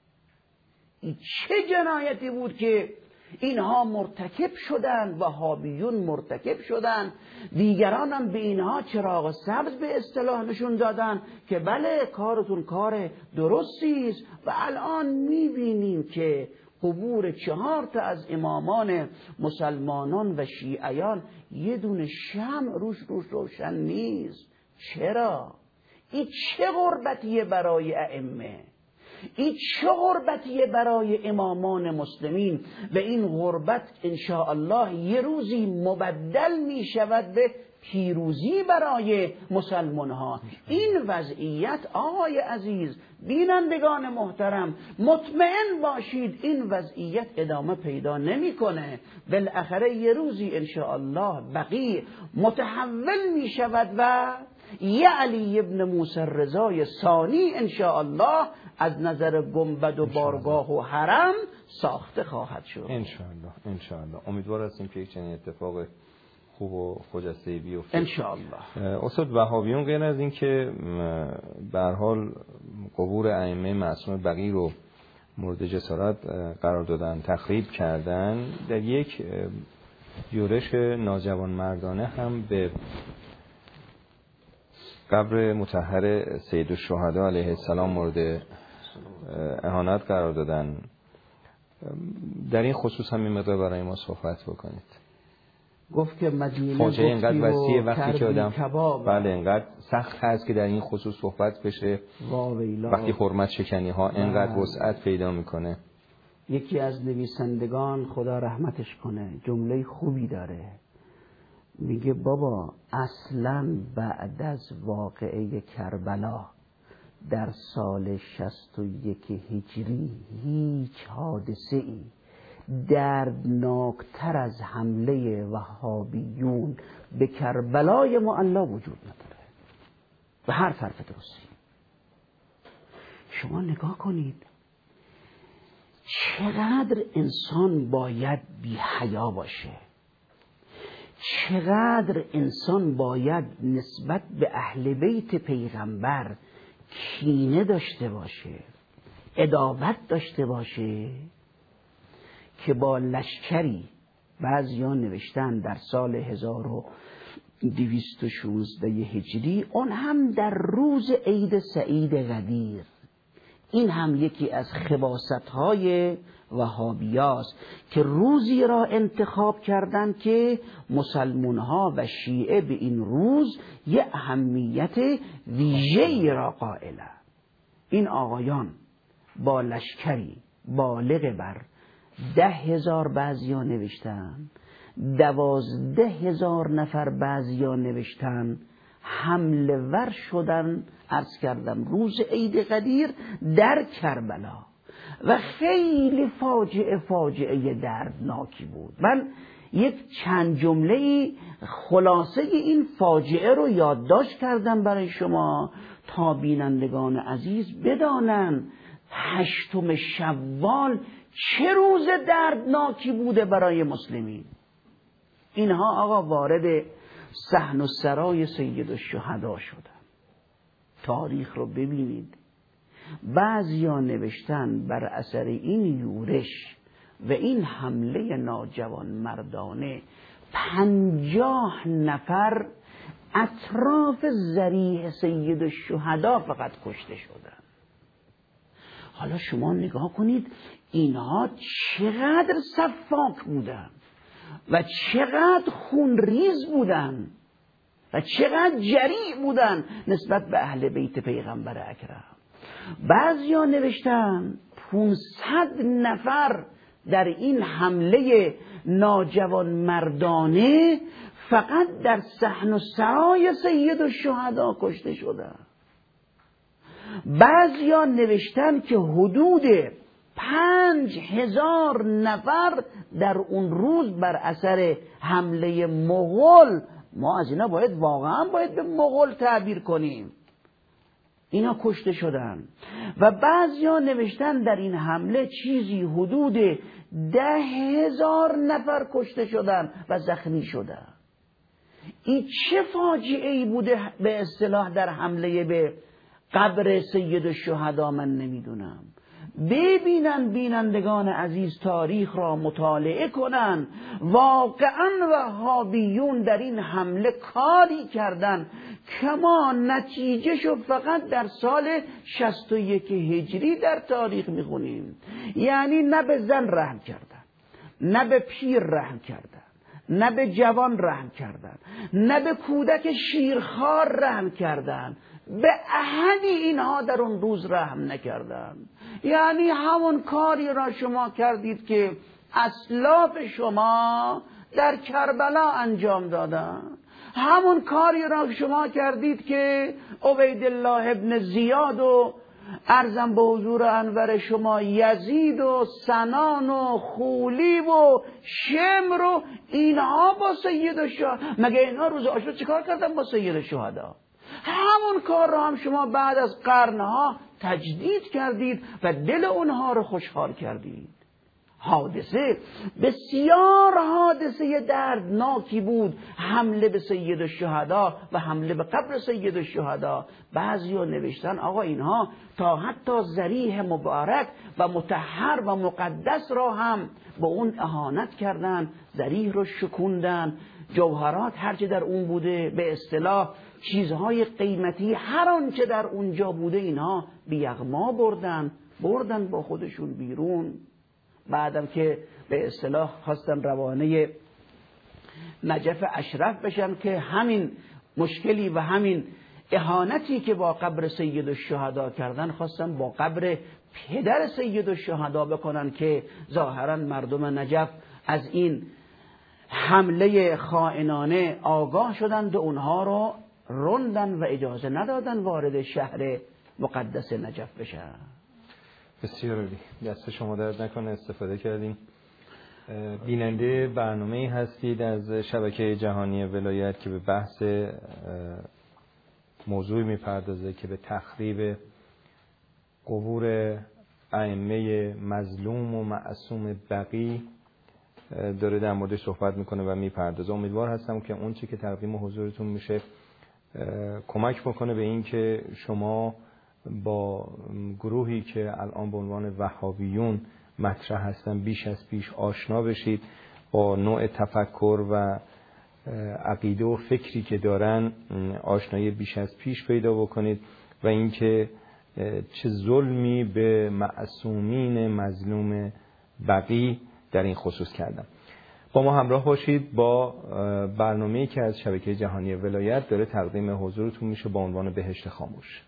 این چه جنایتی بود که اینها مرتکب شدن، وهابیون مرتکب شدن، دیگران هم به اینها چراغ سبز به اصطلاح نشون دادن که بله کارتون کار درستی است. و الان میبینیم که قبور چهار تا از امامان مسلمانان و شیعیان یه دونه شمع روش روش روشن نیست. چرا؟ این چه غربتیه برای ائمه؟ این چه غربتیه برای امامان مسلمین؟ و این غربت انشاءالله یه روزی مبدل می شود به پیروزی برای مسلمان ها. این وضعیت آقای عزیز، بینندگان محترم، مطمئن باشید این وضعیت ادامه پیدا نمیکنه. بالاخره یه روزی انشاءالله بقیع متحول می شود و یه علی ابن موسی رضای ثانی انشاءالله از نظر گنبد و بارگاه و حرم ساخته خواهد شد. انشاءالله انشاءالله امیدوار هستیم که یک چنین اتفاق خوب و خجسته بیفته انشاءالله. استاد وهابیون غیر از این که به هر حال قبور ائمه معصوم بقیع رو مورد جسارت قرار دادن، تخریب کردن، در یک یورش ناجوانمردانه هم به قبر مطهر سید الشهدا علیه السلام مورد اهانت قرار دادن. در این خصوص هم این مقدار برای ما صحبت بکنید. گفت که مدینه فاجعه اینقدر وسیعه وقتی که آدم کباب. بله اینقدر سخت هست که در این خصوص صحبت بشه وقتی حرمت شکنی ها اینقدر وسعت پیدا میکنه. یکی از نویسندگان خدا رحمتش کنه جمله خوبی داره، میگه بابا اصلا بعد از واقعه کربلا در سال شصت و یک هجری هیچ حادثه ای دردناکتر از حمله وهابیون به کربلای معلا وجود نداره به هر طرف درستی. شما نگاه کنید چقدر انسان باید بی حیا باشه، چقدر انسان باید نسبت به اهل بیت پیغمبر کینه داشته باشه، عداوت داشته باشه که با لشکری، بعضیان نوشتن در سال هزار و دویست و شانزده هجری، اون هم در روز عید سعید قدیر، این هم یکی از خباثت‌های وهابیاست که روزی را انتخاب کردند که مسلمان‌ها و شیعه به این روز یه اهمیت ویژه‌ای را قائلند. این آقایان با لشکری بالغ بر ده هزار بعضیان نوشتن، دوازده هزار نفر بعضیان نوشتن، حمله ور شدن، عرض کردم روز عید قدیر در کربلا و خیلی فاجعه فاجعه دردناکی بود. من یک چند جمله خلاصه این فاجعه رو یادداشت کردم برای شما تا بینندگان عزیز بدانن هشتم شوال چه روز دردناکی بوده برای مسلمین. اینها آقا وارد صحن و سرای سید الشهدا شدن. تاریخ رو ببینید، بعضیا نوشتن بر اثر این یورش و این حمله ناجوان مردانه پنجاه نفر اطراف ذریح سید الشهدا فقط کشته شدن. حالا شما نگاه کنید اینها چقدر سفاک بودن و چقدر خونریز بودن و چقدر جریح بودن نسبت به اهل بیت پیغمبر اکرم. بعضیا نوشتن پانصد نفر در این حمله ناجوان مردانه فقط در صحن و سرای سید الشهدا کشته شدن. بعضیا نوشتن که حدود پنج هزار نفر در اون روز بر اثر حمله مغول، ما از اینا باید واقعا باید به مغول تعبیر کنیم، اینا کشته شدن. و بعضیا نوشتن در این حمله چیزی حدود ده هزار نفر کشته شدن و زخمی شدن. این چه فاجعه ای بوده به اصطلاح در حمله به قبر سید الشهدا من نمیدونم. ببینن بینندگان عزیز تاریخ را مطالعه کنن، واقعا وهابیون در این حمله کاری کردن که ما نتیجهشو فقط در سال شصت و یک هجری در تاریخ میخونیم. یعنی نه به زن رحم کردن، نه به پیر رحم کردن، نه به جوان رحم کردن، نه به کودک شیرخوار رحم کردن، به احدی اینها در اون روز رحم نکردن. یعنی همون کاری را شما کردید که اسلاف شما در کربلا انجام دادن، همون کاری را شما کردید که عبیدالله ابن زیاد و عرضم به حضور انور شما یزید و سنان و خولی و شمر و اینها با سید الشهدا، مگه اینها روز عاشورا چیکار کردن با سید الشهدا؟ همون کار را هم شما بعد از قرنها تجدید کردید و دل اونها رو خوشحال کردید. حادثه بسیار حادثه دردناکی بود حمله به سید الشهدا و حمله به قبر سید الشهدا. بعضیا نوشتن آقا اینها تا حتی ذریح مبارک و مطهر و مقدس را هم با اون اهانت کردن، ذریح رو شکوندن، جوهرات هرچه در اون بوده به اصطلاح چیزهای قیمتی هر آنچه در اونجا بوده اینها به یغما بردن بردن با خودشون بیرون. بعدم که به اصطلاح خواستن روانه نجف اشرف بشن که همین مشکلی و همین اهانتی که با قبر سید الشهدا کردن خواستن با قبر پدر سید الشهدا بکنن که ظاهرا مردم نجف از این حمله خائنانه آگاه شدند و اونها رو رندن و اجازه ندادن وارد شهر مقدس نجف بشن. بسیار عالی، دست شما درد نکنه، استفاده کردیم. بیننده برنامه هستید از شبکه جهانی ولایت که به بحث موضوعی میپردازه که به تخریب قبور ائمه مظلوم و معصوم بقی داره در موردش صحبت میکنه و میپردازه. امیدوار هستم که اون چی که تقدیم حضورتون میشه کمک بکنه به این که شما با گروهی که الان به عنوان وهابیون مطرح هستن بیش از پیش آشنا بشید، با نوع تفکر و عقیده و فکری که دارن آشنایی بیش از پیش پیدا بکنید و اینکه چه ظلمی به معصومین مظلوم بقی در این خصوص کردن. با ما همراه باشید با برنامه‌ای که از شبکه جهانی ولایت داره تقدیم حضورتون میشه با عنوان بهشت خاموش.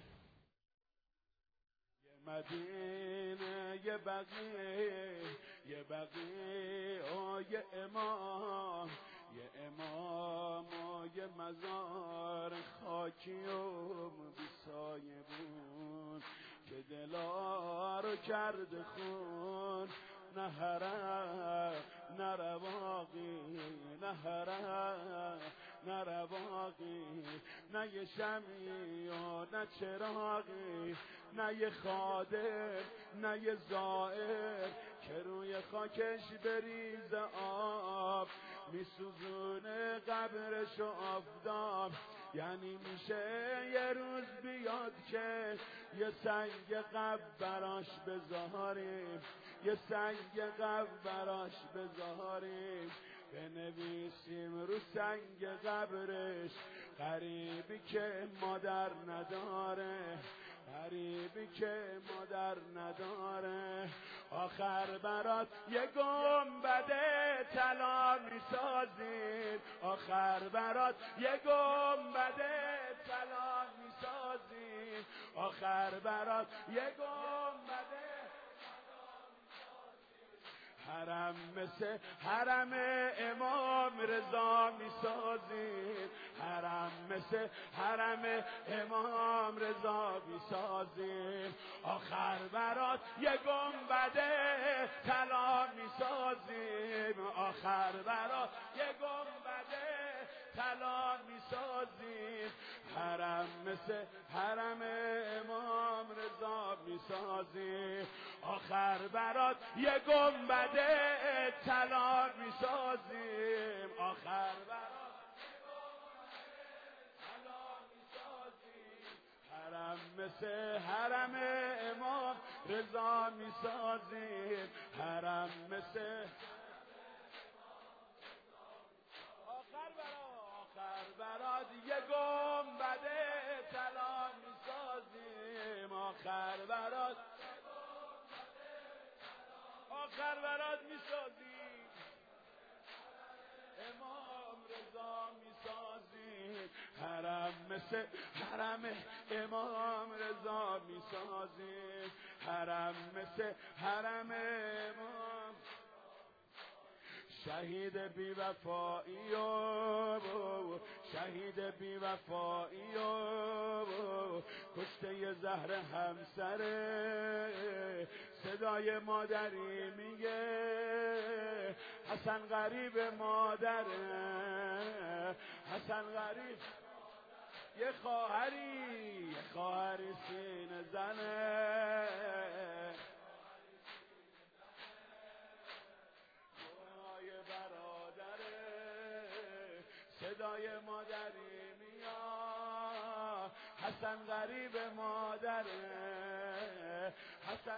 یه بقی یه بقی آه یه امام یه امام آه یه مزار خاکی و بیسایه بود که دلا رو کرد خون، نه حرم نه رواقی، نه حرم نه رواقی، نه یه شمعی و نه چراغی، نه یه خادم نه یه زائر که روی خاکش بریز آب، میسوزونه قبرش و آفتاب. یعنی میشه یه روز بیاد که یه سنگ قبر براش بذاریم، یه سنگ قبر براش بذاریم، بنویسیم رو سنگ قبرش غریبی که مادر نداره، غریبی که مادر نداره. آخر برات یه گنبد طلا میسازیم، آخر برات یه گنبد طلا میسازیم، آخر برات یه گنبد حرم مثل حرم امام رضا میسازیم، حرم مثل حرم امام رضا میسازیم، آخر برات یه گنبد طلا میسازیم، آخر برات یه گنبد طلا میسازیم، حرم مثل حرم امام رضا میسازیم، آخر برات یه گنبد طلا میسازیم، آخر برات طلا میسازیم، حرم مثل حرم امام رضا میسازیم، حرم مثل آخر برات آخر برات یه گنبد طلا میسازیم، آخر برات آخر برات میسازیم، امام رضا میسازیم، حرم مثل حرم امام رضا میسازیم، حرم مثل حرم امام. شهید بی وفایی و شهید بی وفایی و کشته زهر همسره، صدای مادری میگه حسن غریب مادره، حسن غریب یه خواهری یه خواهری سینه زنه، صدای مادری میاد، حسن غریب مادره، حسن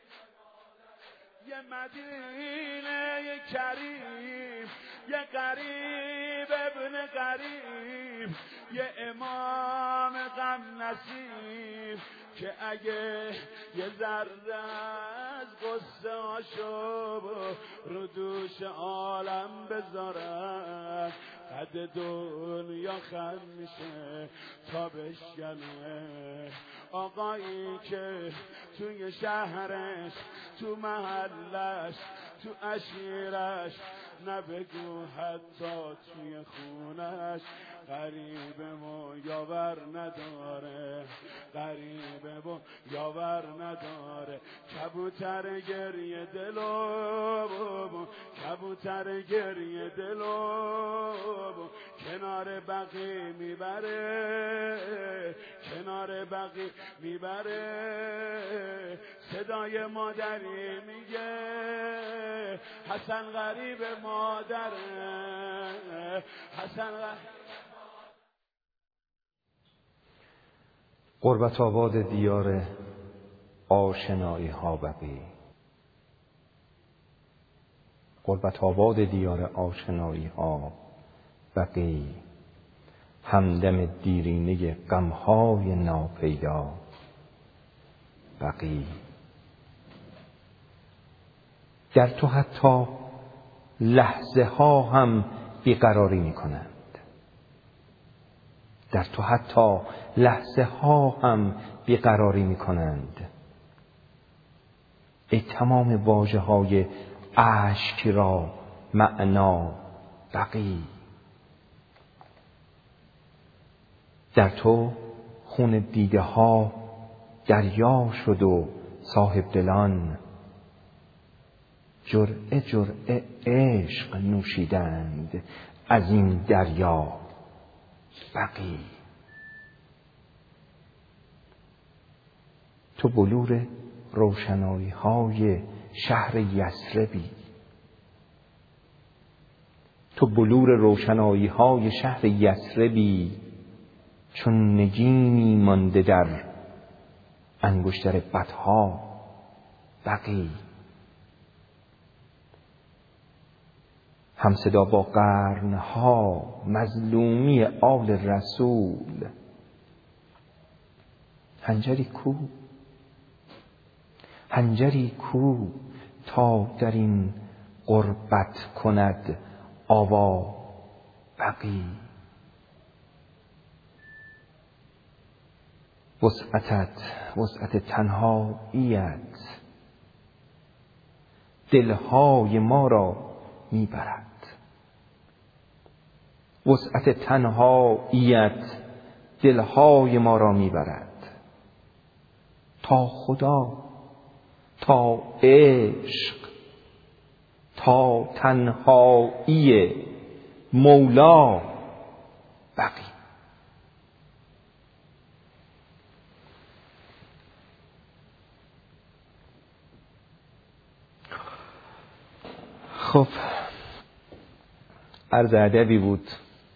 یه مدینه یه کریم، یه غریب ابن غریب، یه امام غم نصیب که اگه یه ذره از قصه هاشو رو دوش عالم بذارن قد دنیا خم میشه تا بشکنه. آقایی که توی شهرش، تو محلش، تو عشیرش، نبگو حتی توی خونش غریبه و یاور نداره، غریبه و یاور نداره. کبوتر گریه دلو، کبوتر گریه دلو کنار بقی میبره، کنار بقی میبره. صدای مادری میگه حسن غریب مادره، حسن غریب. غربت آباد دیار آشنایی ها بقی، غربت آباد دیار آشنایی ها بقی، همدم دیرینه غمهای ناپیدا بقی. در تو حتی لحظه ها هم بیقراری می کنند، در تو حتی لحظه ها هم بیقراری می کنند. ای تمام واژه های اشک را معنا بقی. در تو خون دیده ها دریا شد و صاحب دلان جرعه جرعه عشق نوشیدند از این دریا بقی. تو بلور روشنایی های شهر یثربی، تو بلور روشنایی های شهر یثربی، چون نگینی مانده در انگشتر بدها بقی. همصدا با قرنها مظلومی آل رسول، حنجری کو، حنجری کو تا در این غربت کند آوا بقی. وسعتت وسعت تنهاییت دلهای ما را میبرد، وسعت تنهاییت دلهای ما را میبرد. تا خدا، تا عشق، تا تنهایی مولا بقی. خب عرض ادبی بود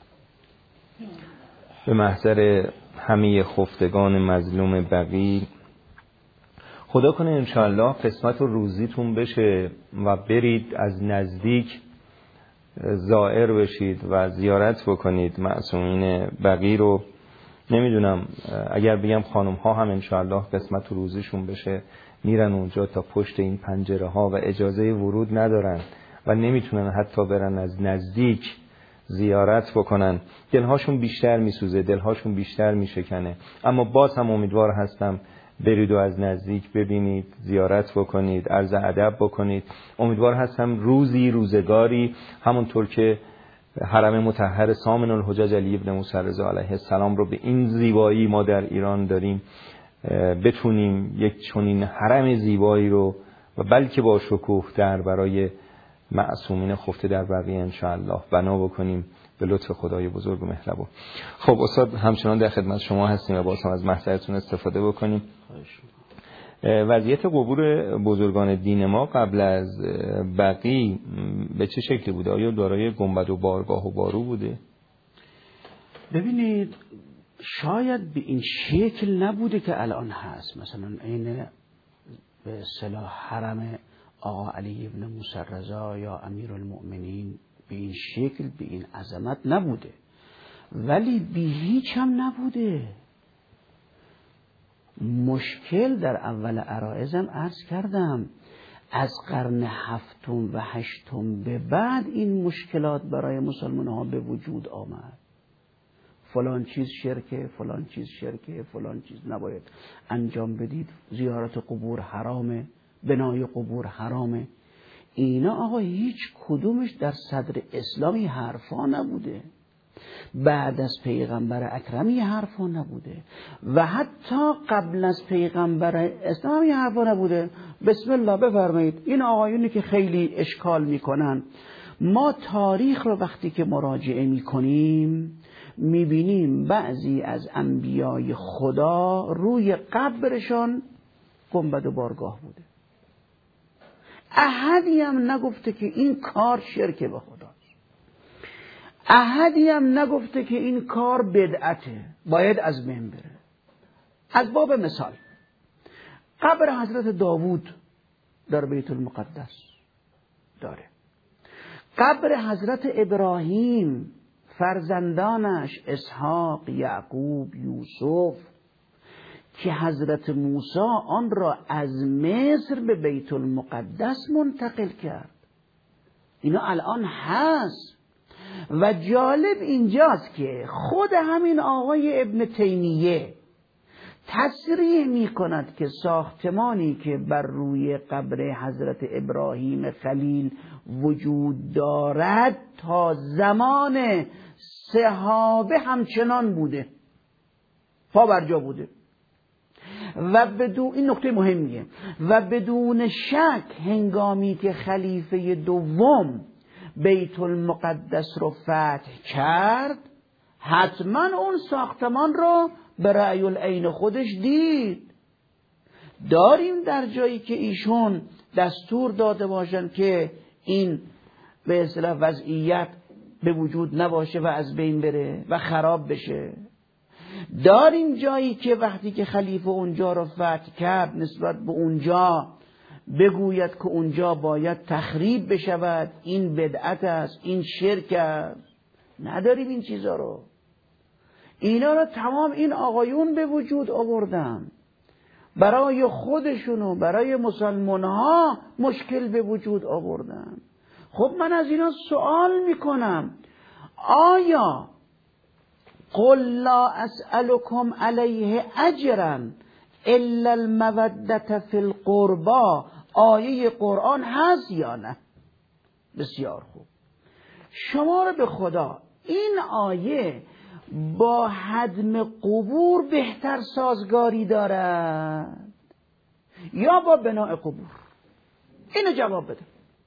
به محضر همه خفتگان مظلوم بقی. خدا کنه انشاءالله قسمت و روزیتون بشه و برید از نزدیک زائر بشید و زیارت بکنید معصومین بقی رو. نمیدونم اگر بگم خانم ها هم انشاءالله قسمت و روزیشون بشه میرن اونجا تا پشت این پنجره ها و اجازه ورود ندارن و نمیتونن حتی برن از نزدیک زیارت بکنن. دلهاشون بیشتر میسوزه، دلهاشون بیشتر میشکنه. اما باز هم امیدوار هستم برید و از نزدیک ببینید، زیارت بکنید، عرض ادب بکنید. امیدوار هستم روزی روزگاری همونطور که حرم مطهر سامن الحجج علی ابن موسی رضا علیه السلام رو به این زیبایی ما در ایران داریم، بتونیم یک چنین حرم زیبایی رو و بلکه با شکوه در برای معصومین خفته در بقیه انشاءالله بنا بکنیم به لطف خدای بزرگ و مهربان. خب استاد همچنان در خدمت شما هستیم و باز هم از محضرتون استفاده بکنیم. وضعیت قبور بزرگان دین ما قبل از بقی به چه شکلی بوده؟ آیا دارای گنبد و بارگاه و بارو بوده؟ ببینید شاید به این شکل نبوده که الان هست. مثلا این به اصطلاح حرم آقا علی ابن موسی رضا یا امیرالمؤمنین به این شکل، به این عظمت نبوده. ولی بی هیچ هم نبوده. مشکل در اول عرایزم عرض کردم از قرن هفتم و هشتم به بعد این مشکلات برای مسلمان ها به وجود آمد. فلان چیز شرکه، فلان چیز شرکه، فلان چیز نباید انجام بدید، زیارت قبور حرامه، بنای قبور حرامه. اینا آقا هیچ کدومش در صدر اسلامی حرفا نبوده، بعد از پیغمبر اکرمی حرفا نبوده و حتی قبل از پیغمبر اسلامی حرفا نبوده. بسم الله بفرمایید. این آقایونی که خیلی اشکال میکنن، ما تاریخ رو وقتی که مراجعه میکنیم میبینیم بعضی از انبیای خدا روی قبرشان گنبد و بارگاه بوده. احدی هم نگفته که این کار شرک به خداست. احدی هم نگفته که این کار بدعته، باید از بین بره. از باب مثال قبر حضرت داوود در بیت المقدس داره، قبر حضرت ابراهیم، فرزندانش اسحاق، یعقوب، یوسف که حضرت موسی آن را از مصر به بیت المقدس منتقل کرد، اینا الان هست. و جالب اینجاست که خود همین آقای ابن تیمیه تصریح می کند که ساختمانی که بر روی قبر حضرت ابراهیم خلیل وجود دارد تا زمان صحابه همچنان بوده، پا بر جا بوده و بدون، این نکته مهمیه، و بدون شک هنگامی که خلیفه دوم بیت المقدس رو فتح کرد حتما اون ساختمان رو به رأی العین خودش دید. داریم در جایی که ایشون دستور داده باشن که این به اصطلاح وضعیت به وجود نباشه و از بین بره و خراب بشه. داریم جایی که وقتی که خلیفه اونجا رو فتح کرد نسبت به اونجا بگوید که اونجا باید تخریب بشود، این بدعت است، این شرک است. نداریم این چیزا رو. اینا رو تمام این آقایون به وجود آوردن، برای خودشونو برای مسلمان ها مشکل به وجود آوردن. خب من از اینا سوال میکنم، آیا قل لا اسألكم علیه اجرا الا المودة فی القربا آیه قرآن هست یا نه؟ بسیار خوب. شما رو به خدا این آیه با هدم قبور بهتر سازگاری دارد یا با بناء قبور؟ اینو جواب بده.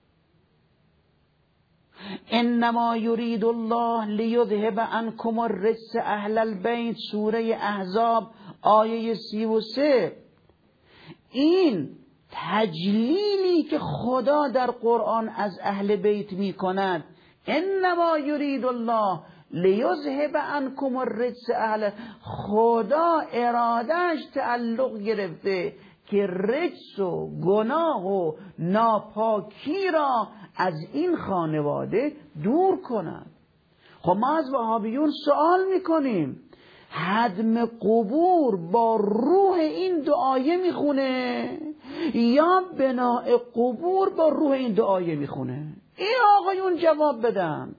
انما یرید الله لیذهب عنکم الرجس اهل البیت، سوره احزاب آیه سی و سه. این تجلیلی که خدا در قرآن از اهل بیت می کند، انما یرید الله لیذهب عنکم الرجس اهل، خدا ارادش تعلق گرفته که رجس و گناه و ناپاکی را از این خانواده دور کند. خب ما از وهابیون سوال میکنیم، هدم قبور با روح این دعایه میخونه یا بناء قبور با روح این دعایه میخونه؟ این آقایون جواب بدن.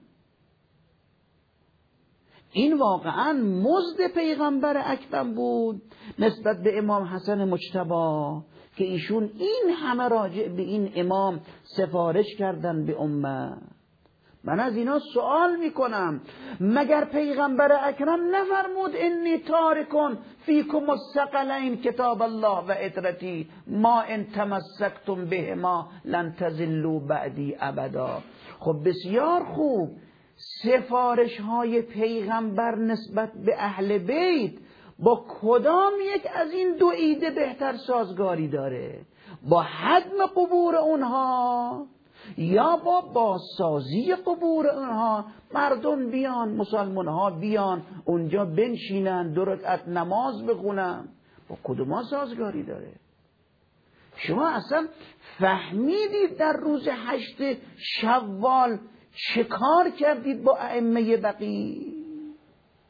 این واقعا مزد پیغمبر اکرم بود نسبت به امام حسن مجتبی که ایشون این همه راجع به این امام سفارش کردن به امت. من از اینا سوال میکنم، مگر پیغمبر اکرم نفرمود انی تارکون فیکم الثقلین کتاب الله و عترتی ما ان تمسکتم بهما لن تضلوا بعدی ابدا؟ خب بسیار خوب، سفارش های پیغمبر نسبت به اهل بیت با کدام یک از این دو ایده بهتر سازگاری داره؟ با هدم قبور اونها یا با بازسازی قبور اونها؟ مردم بیان، مسلمان ها بیان اونجا بنشینن دو رکعت نماز بخونن، با کدوم سازگاری داره؟ شما اصلا فهمیدید در روز هشت شوال چه کار کردید با ائمه بقی؟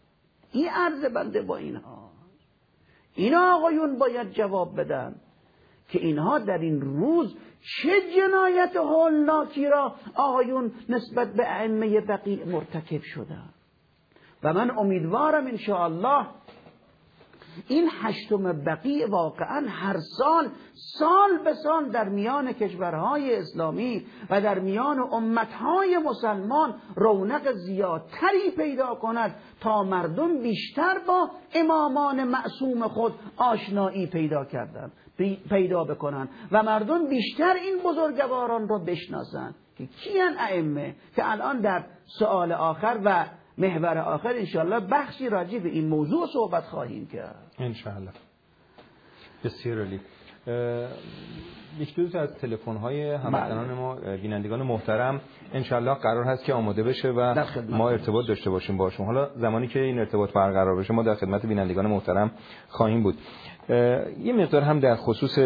این عرض بنده با اینها. اینا آقایون باید جواب بدن که اینها در این روز چه جنایت هولناکی را آقایون نسبت به ائمه بقیع مرتکب شدن. و من امیدوارم انشاءالله این هشتم بقیع واقعا هر سال سال به سال در میان کشورهای اسلامی و در میان امتهای مسلمان رونق زیادتری پیدا کند تا مردم بیشتر با امامان معصوم خود آشنایی پیدا کردن پیدا بکنن و مردم بیشتر این بزرگواران را بشناسند که کیان ائمه، که الان در سؤال آخر و محور آخر انشاءالله بخشی راجع به این موضوع صحبت خواهیم کرد انشاءالله. بسیار عالی. یک دو تا از تلفن‌های هموطنان ما بینندگان محترم انشاءالله قرار هست که آماده بشه و ما ارتباط داشته باشیم باشون. حالا زمانی که این ارتباط برقرار بشه ما در خدمت بینندگان محترم خواهیم بود. یه مقدار هم در خصوص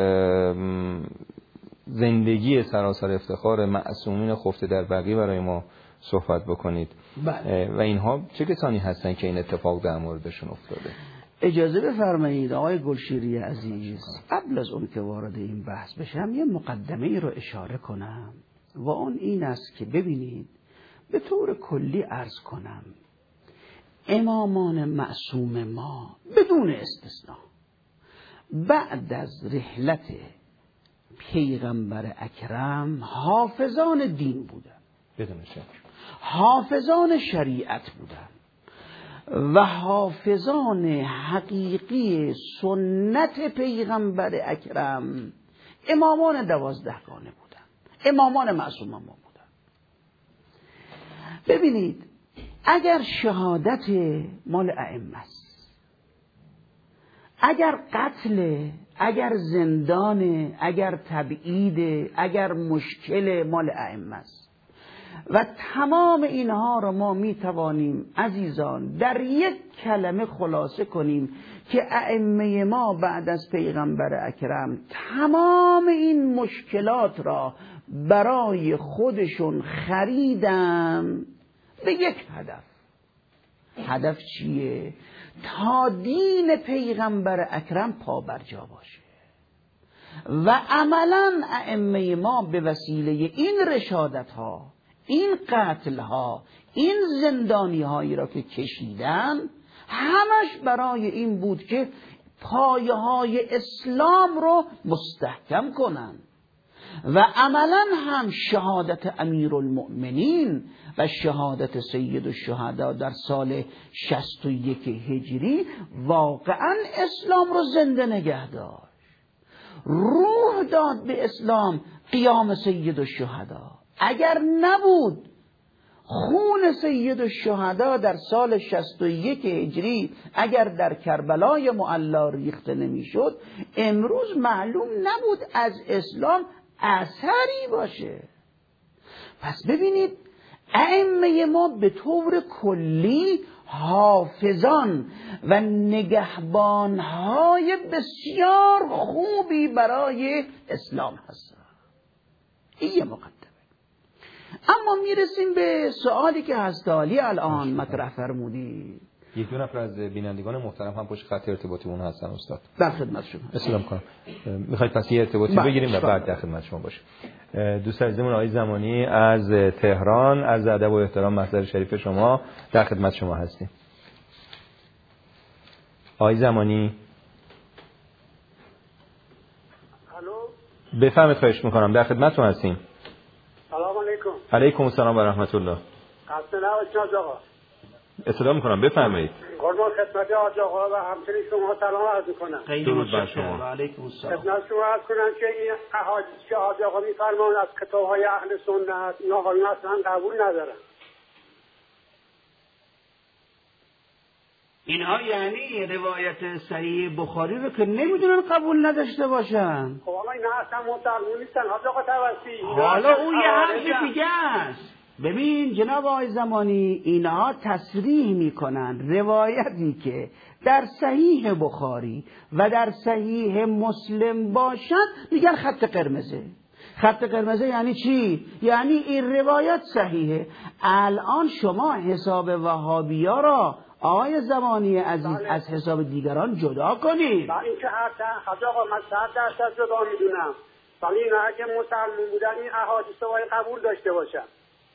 زندگی سراسر افتخار معصومین خفته در بقیع برای ما صحبت بکنید. بله. و اینها چه کسانی هستن که این اتفاق در موردشون افتاده؟ اجازه بفرمایید آقای گلشیری عزیز، قبل از اون که وارد این بحث بشم یه مقدمه رو اشاره کنم و اون این است که ببینید به طور کلی عرض کنم امامان معصوم ما بدون استثناء بعد از رحلت پیغمبر اکرم حافظان دین بودن، بدون شک حافظان شریعت بودن و حافظان حقیقی سنت پیغمبر اکرم امامان دوازدهگانه بودن، امامان معصومان ما بودن. ببینید اگر شهادت مال ائمه است، اگر قتل، اگر زندان، اگر تبعید، اگر مشکل مال ائمه است و تمام اینها را ما می توانیم عزیزان در یک کلمه خلاصه کنیم که ائمه ما بعد از پیغمبر اکرم تمام این مشکلات را برای خودشون خریدن به یک هدف. هدف چیه؟ تا دین پیغمبر اکرم پا برجا باشه. و عملا ائمه ما به وسیله این رشادت ها، این قتل ها، این زندانی هایی را که کشیدن همش برای این بود که پایه های اسلام رو مستحکم کنن. و عملا هم شهادت امیرالمؤمنین و شهادت سید الشهدا در سال شصت و یک هجری واقعا اسلام رو زنده نگه داشت، روح داد به اسلام قیام سید الشهدا. اگر نبود خون سید الشهدا در سال شصت و یک هجری اگر در کربلای معلا ریخته نمیشد، امروز معلوم نبود از اسلام اثری باشه. پس ببینید ائمه ما به طور کلی حافظان و نگهبانهای بسیار خوبی برای اسلام هستند. این یه مقدمه. اما میرسیم به سوالی که هستالی الان مطرح فرمودید. یک دو نفر از بینندگان محترم هم پشت خط ارتباطی اون هستن استاد. در خدمت شما. اسلام کنم. میخواید پس یه ارتباطی بگیریم و بعد در خدمت شما باشیم. دوست عزیزمون آقای زمانی از تهران، از ادب و احترام محضر شریف شما در خدمت شما هستیم. آقای زمانی. الو. بفرمایید، خواهش میکنم، در خدمتتون هستیم. سلام علیکم. علیکم السلام و رحمت الله. خسته نباشید آقا. اطلاع میکنم، بفرمایید. قربان خدمت حاج آقا و همچنین شما سلام عرض میکنم. درود بر شما. و علیکم السلام. خدمت شما عرض کنم که این احادیث که حاج آقا میفرمایند از کتاب‌های اهل سنت اینا آقایون اصلا قبول ندارن. اینها یعنی روایت صحیح بخاری رو که نمیدونن قبول نداشته باشن. خب آقا اینا اصلا مسلمون نیستن حاج آقا توسلی. حالا اون یه حرف دیگه است. ببین جناب آقای زمانی، اینها تصریح میکنن روایتی که در صحیح بخاری و در صحیح مسلم باشد میگن خط قرمزه. خط قرمزه یعنی چی؟ یعنی این روایت صحیحه. الان شما حساب وهابیا را آقای زمانی عزیز بله. از حساب دیگران جدا کنید. و اینکه هر حاج آقا من صد درصد جدا میدونم، ولی اینا اگه مسلمون بودن این احادیث رو باید قبول داشته باشن.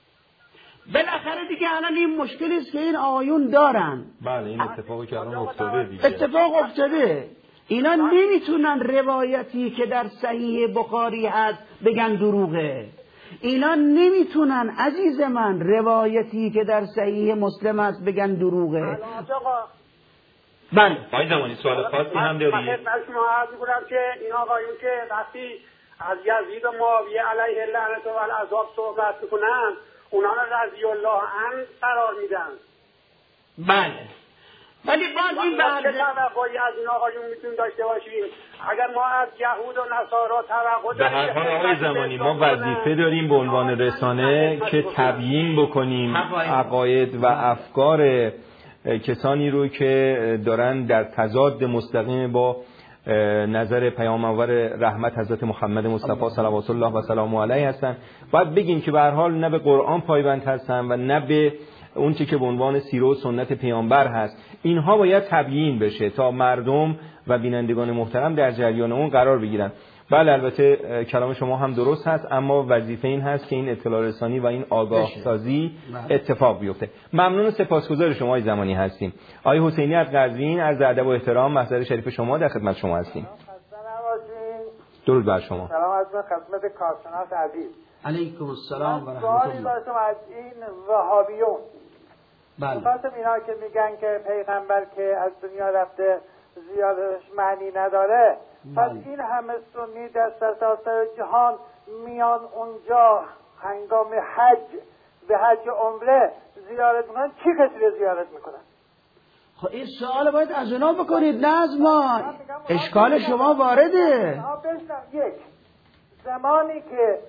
بالاخره دیگه الان این مشکلی است که این آیون دارن. بله این اتفاقی که الان افتاده دیگه. اتفاق افتاده. اینا نمیتونن روایتی که در صحیح بخاری هست بگن دروغه. اینا نمیتونن عزیز من روایتی که در صحیح مسلم هست بگن دروغه. حاج آقا بله. آقای زمانی سوال خاصی هم داری؟ من خدمت شما عرض می‌کنم که این آقایون که وقتی از یزید و معاویه علیه اللعنت و العذاب صحبت میکنن اونا رو رضی الله عنه قرار میدن. بله. ولی باز این بعد چه بعد توقعی از این آقایون میتونیم داشته باشیم؟ اگر ما از یهود و نصارا توقع به هر حال آقای زمانی ما وظیفه داریم به عنوان رسانه که تبیین بکنیم عقاید و افکار کسانی رو که دارن در تضاد مستقیم با نظر پیامبر رحمت حضرت محمد مصطفی صلوات الله و سلام علیه هستن. باید بگیم که به هر حال نه به قرآن پایبند هستن و نه به اون چی که به عنوان سیره و سنت پیامبر هست. اینها باید تبیین بشه تا مردم و بینندگان محترم در جریان اون قرار بگیرن. بله البته کلام شما هم درست هست، اما وظیفه این هست که این اطلاع رسانی و این آگاه سازی اتفاق بیفته. ممنون و سپاسگزار شما ای زمانی هستیم. آقای حسینی از قزوین عرض ادب و احترام محضر شریف شما در خدمت شما هستیم. درود بر شما. سلام از خدمت کارشناس عزیز. علیکم السلام و رحمت سوالی الله. داشتم از این وهابیون. بله. خواستم اینا که میگن که پیغمبر که از دنیا رفته زیادش معنی نداره، پس این همه سنی در سرتاسر جهان میان اونجا هنگام حج به حج عمره زیارت میکنن، چی کسی رو زیارت میکنن؟ خب این سوال باید از اونا بکنید، نه از ما. اشکال شما وارده. یک زمانی که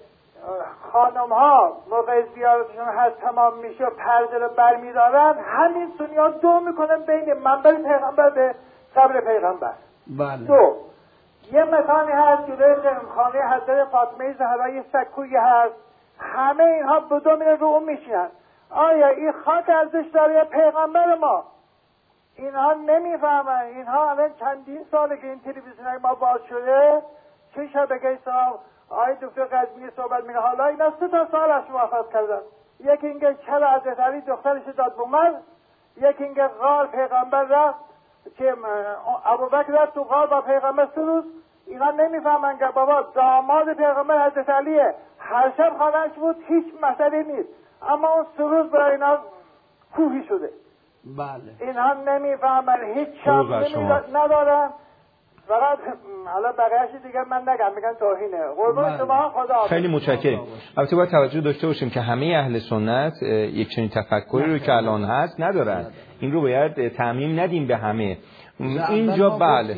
خانم ها موقع زیارتشون هست تمام میشه و پرده رو برمیدارن، همین سنی ها دو میکنن بین منبر پیغمبر به قبر پیغمبر. بله. دو یه مکانی هست جلوی خانه حضرت فاطمه زهرا یه سکویی هست، همه اینها بدو میره رو اون میشینن. آیا این خاک ارزش داره یا پیغمبر ما؟ اینها نمیفهمن. اینها الان چندین ساله که این تلویزیون ما باز شده، چه شبکه صاحب آقای دکتر قزوینی صحبت میگه. حالا اینا سه تا سال از موافقت کردن. یکی اینکه چرا حضرت علی دخترش داد به عمر، یکی اینکه غار پیغمبر رفت که ابوبکر رفت تو غار با پیغمبر سه روز. اینا نمیفهمن که بابا داماد پیغمبر حضرت علیه، هر شب خانه‌اش بود، هیچ مسئله نیست، اما اون سه روز برای اینا کوهی شده. بله. اینها نمیفهمن، هیچ شب ندارن. فقط حالا بقیه‌اش دیگه من نگم، میگن توهینه. قربان شما، خدا. خیلی متشکرم. البته باید توجه داشته باشیم که همه اهل سنت یک چنین تفکری رو که الان هست ندارن. این رو باید تعمیم ندیم به همه. اینجا بله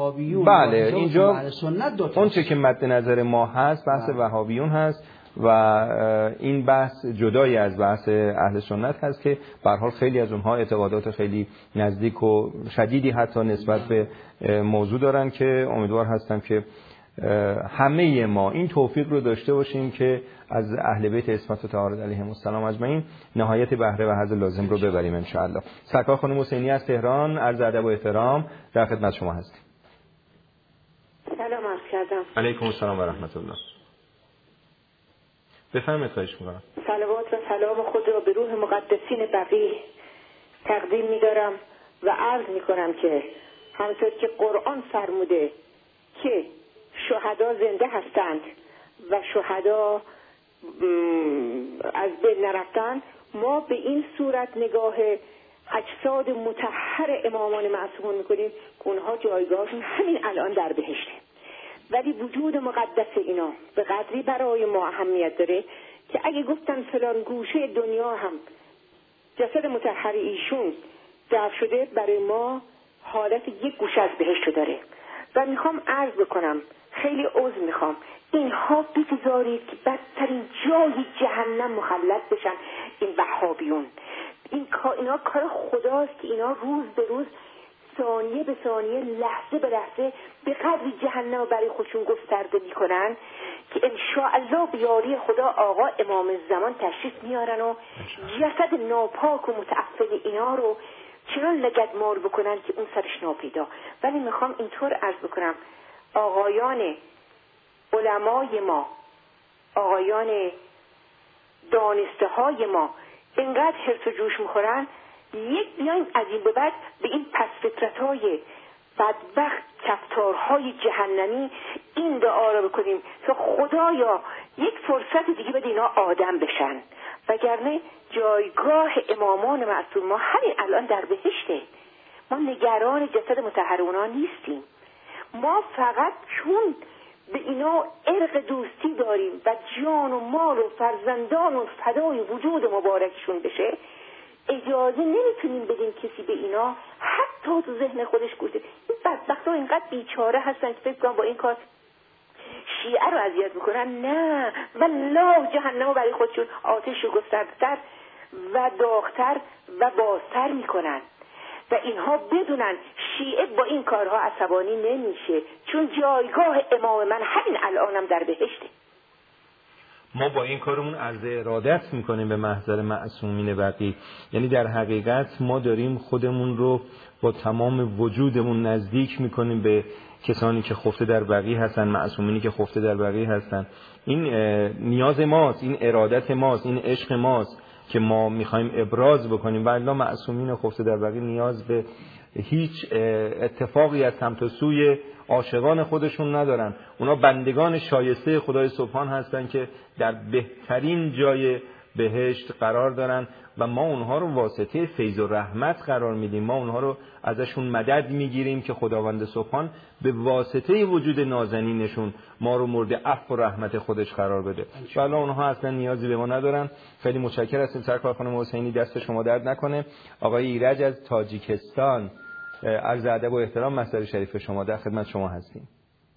بله اینجا اون چه که مد نظر ما هست بحث وهابیون هست و این بحث جدایی از بحث اهل سنت هست که به هر حال خیلی از اونها اعتقادات خیلی نزدیک و شدیدی حتی نسبت به موضوع دارن که امیدوار هستم که همه ما این توفیق رو داشته باشیم که از اهل بیت عصمت و طهارت علیهم السلام اجمعین نهایت بهره و حظ لازم رو ببریم ان شاء الله. سرکار خانم حسینی از تهران عرض ادب و احترام در خدمت شما هستیم. سلام عرض کردم. علیکم السلام و رحمت الله. بفرمایید خواهش می‌کنم. صلوات و سلام خود را به روح مقدسین بقیه تقدیم می‌دارم و عرض می‌کنم که همونطور که قرآن فرموده که شهدا زنده هستند و شهدا از بین نرفتند، ما به این صورت نگاه اجساد مطهر امامان معصومون می‌کنیم که اونها جایگاهشون همین الان در بهشته، ولی وجود مقدس اینا به قدری برای ما اهمیت داره که اگه گفتن فلان گوشه دنیا هم جسد مطهر ایشون دفن شده، برای ما حالت یک گوشه از بهشت داره. و میخوام عرض بکنم، خیلی عذر میخوام، اینها بگذارید که بدترین جای جهنم مخلد بشن این وهابیون. این اینا کار خداست که اینا روز به روز، ثانیه به ثانیه، لحظه به لحظه به قدری جهنم برای خودشون گسترده میکنن که انشاءالله به یاری خدا آقا امام زمان تشریف میارن و جسد ناپاک و متعفن اینا رو چنان لگدمال بکنن که اون سرش ناپیدا. ولی میخوام اینطور عرض بکنم آقایان علمای ما، آقایان دانسته های ما اینقدر حرص و جوش میخورن، یک بیایم از این به بعد به این پس فطرت های بدبخت کفتارهای جهنمی این دعا را بکنیم که خدایا یک فرصت دیگه بده اینا آدم بشن، وگرنه جایگاه امامان معصوم ما همین الان در بهشته. ما نگران جسد مطهر اونا نیستیم، ما فقط چون به اینا عرق دوستی داریم و جان و مال و فرزندان و فدای وجود مبارکشون بشه، اجازه نمیتونیم بدیم کسی به اینا حتی تو ذهن خودش گوشه. این بدبخت ها اینقدر بیچاره هستن که فکر کنم با این کار شیعه رو اذیت میکنن. نه والله جهنم رو برای خودشون آتش رو گسترده‌تر و داغ‌تر و بازتر میکنن و اینها بدونن شیعه با این کارها عصبانی نمیشه، چون جایگاه امام من همین الانم در بهشته. ما با این کارمون عرض ارادت میکنیم به محضر معصومین بقی، یعنی در حقیقت ما داریم خودمون رو با تمام وجودمون نزدیک میکنیم به کسانی که خفته در بقی هستن، معصومینی که خفته در بقی هستن. این نیاز ماست، این ارادت ماست، این عشق ماست که ما میخوایم ابراز بکنیم. و الا معصومین خفته در بقی نیاز به هیچ اتفاقی از سمت و سوی عاشقان خودشون ندارن. اونا بندگان شایسته خدای سبحان هستن که در بهترین جای بهشت قرار دارن و ما اونها رو واسطه فیض و رحمت قرار میدیم، ما اونها رو ازشون مدد میگیریم که خداوند سبحان به واسطه وجود نازنینشون ما رو مورد عفو و رحمت خودش قرار بده. ولی اونها اصلا نیازی به ما ندارن. خیلی متشکرم هستیم سرکار خانم حسینی، دست شما درد نکنه. آقای ایرج از تاجیکستان، عرض ادب و احترام مسئله شریف شما، در خدمت شما هستیم.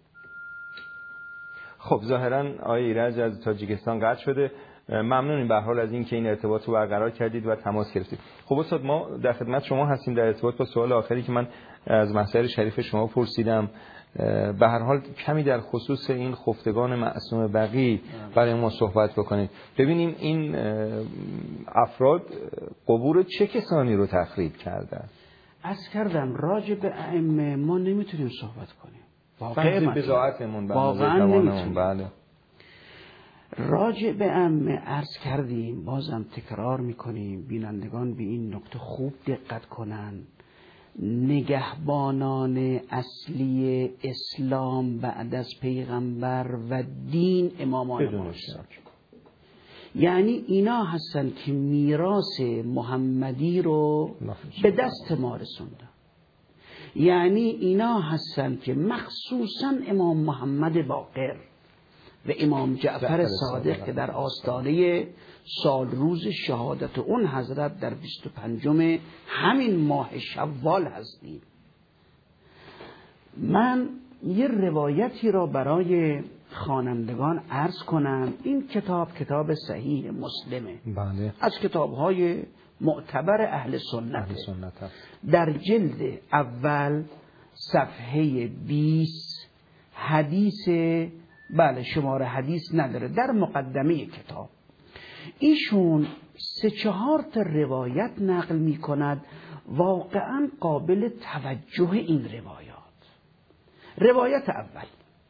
خب ظاهرا آقای ایرج از تاجیکستان قطع شده. ممنونیم به هر حال از اینکه این ارتباط رو برقرار کردید و تماس گرفتید. خب استاد ما در خدمت شما هستیم در ارتباط با سوال آخری که من از مسائل شریف شما پرسیدم. به هر حال کمی در خصوص این خفتگان معصوم بقی برای ما صحبت بکنید. ببینیم این افراد قبور چه کسانی رو تخریب کردن؟ عرض کردم راجع به ائمه ما نمیتونیم صحبت کنیم، واقعا بضاعتمون واقعا نمیتونیم. بله. راجع به ائمه عرض کردیم، بازم تکرار میکنیم، بینندگان به این نکته خوب دقت کنن. نگهبانان اصلی اسلام بعد از پیغمبر و دین امامان ماست. یعنی اینا هستن که میراث محمدی رو به دست ما رسوندن. یعنی اینا هستن که مخصوصا امام محمد باقر و امام جعفر صادق که در آستانه سال روز شهادت اون حضرت در بیست و پنجم همین ماه شوال هستیم. من یه روایتی را برای خوانندگان عرض کنم. این کتاب کتاب صحیح مسلمه، بله. از کتاب‌های معتبر اهل سنت, اهل سنت در جلد اول صفحه بیست حدیث، بله شماره حدیث نداره، در مقدمه کتاب ایشون سه چهار تا روایت نقل می کند واقعا قابل توجه. این روایات، روایت اول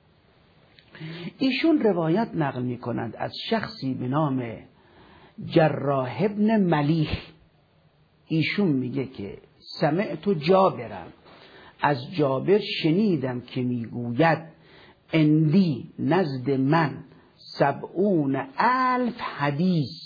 ایشون روایت نقل می کند از شخصی به نام جراح ابن ملیح. ایشون میگه که سمعت جابرم، از جابر شنیدم که میگوید اندی نزد من سبعون الف حدیث،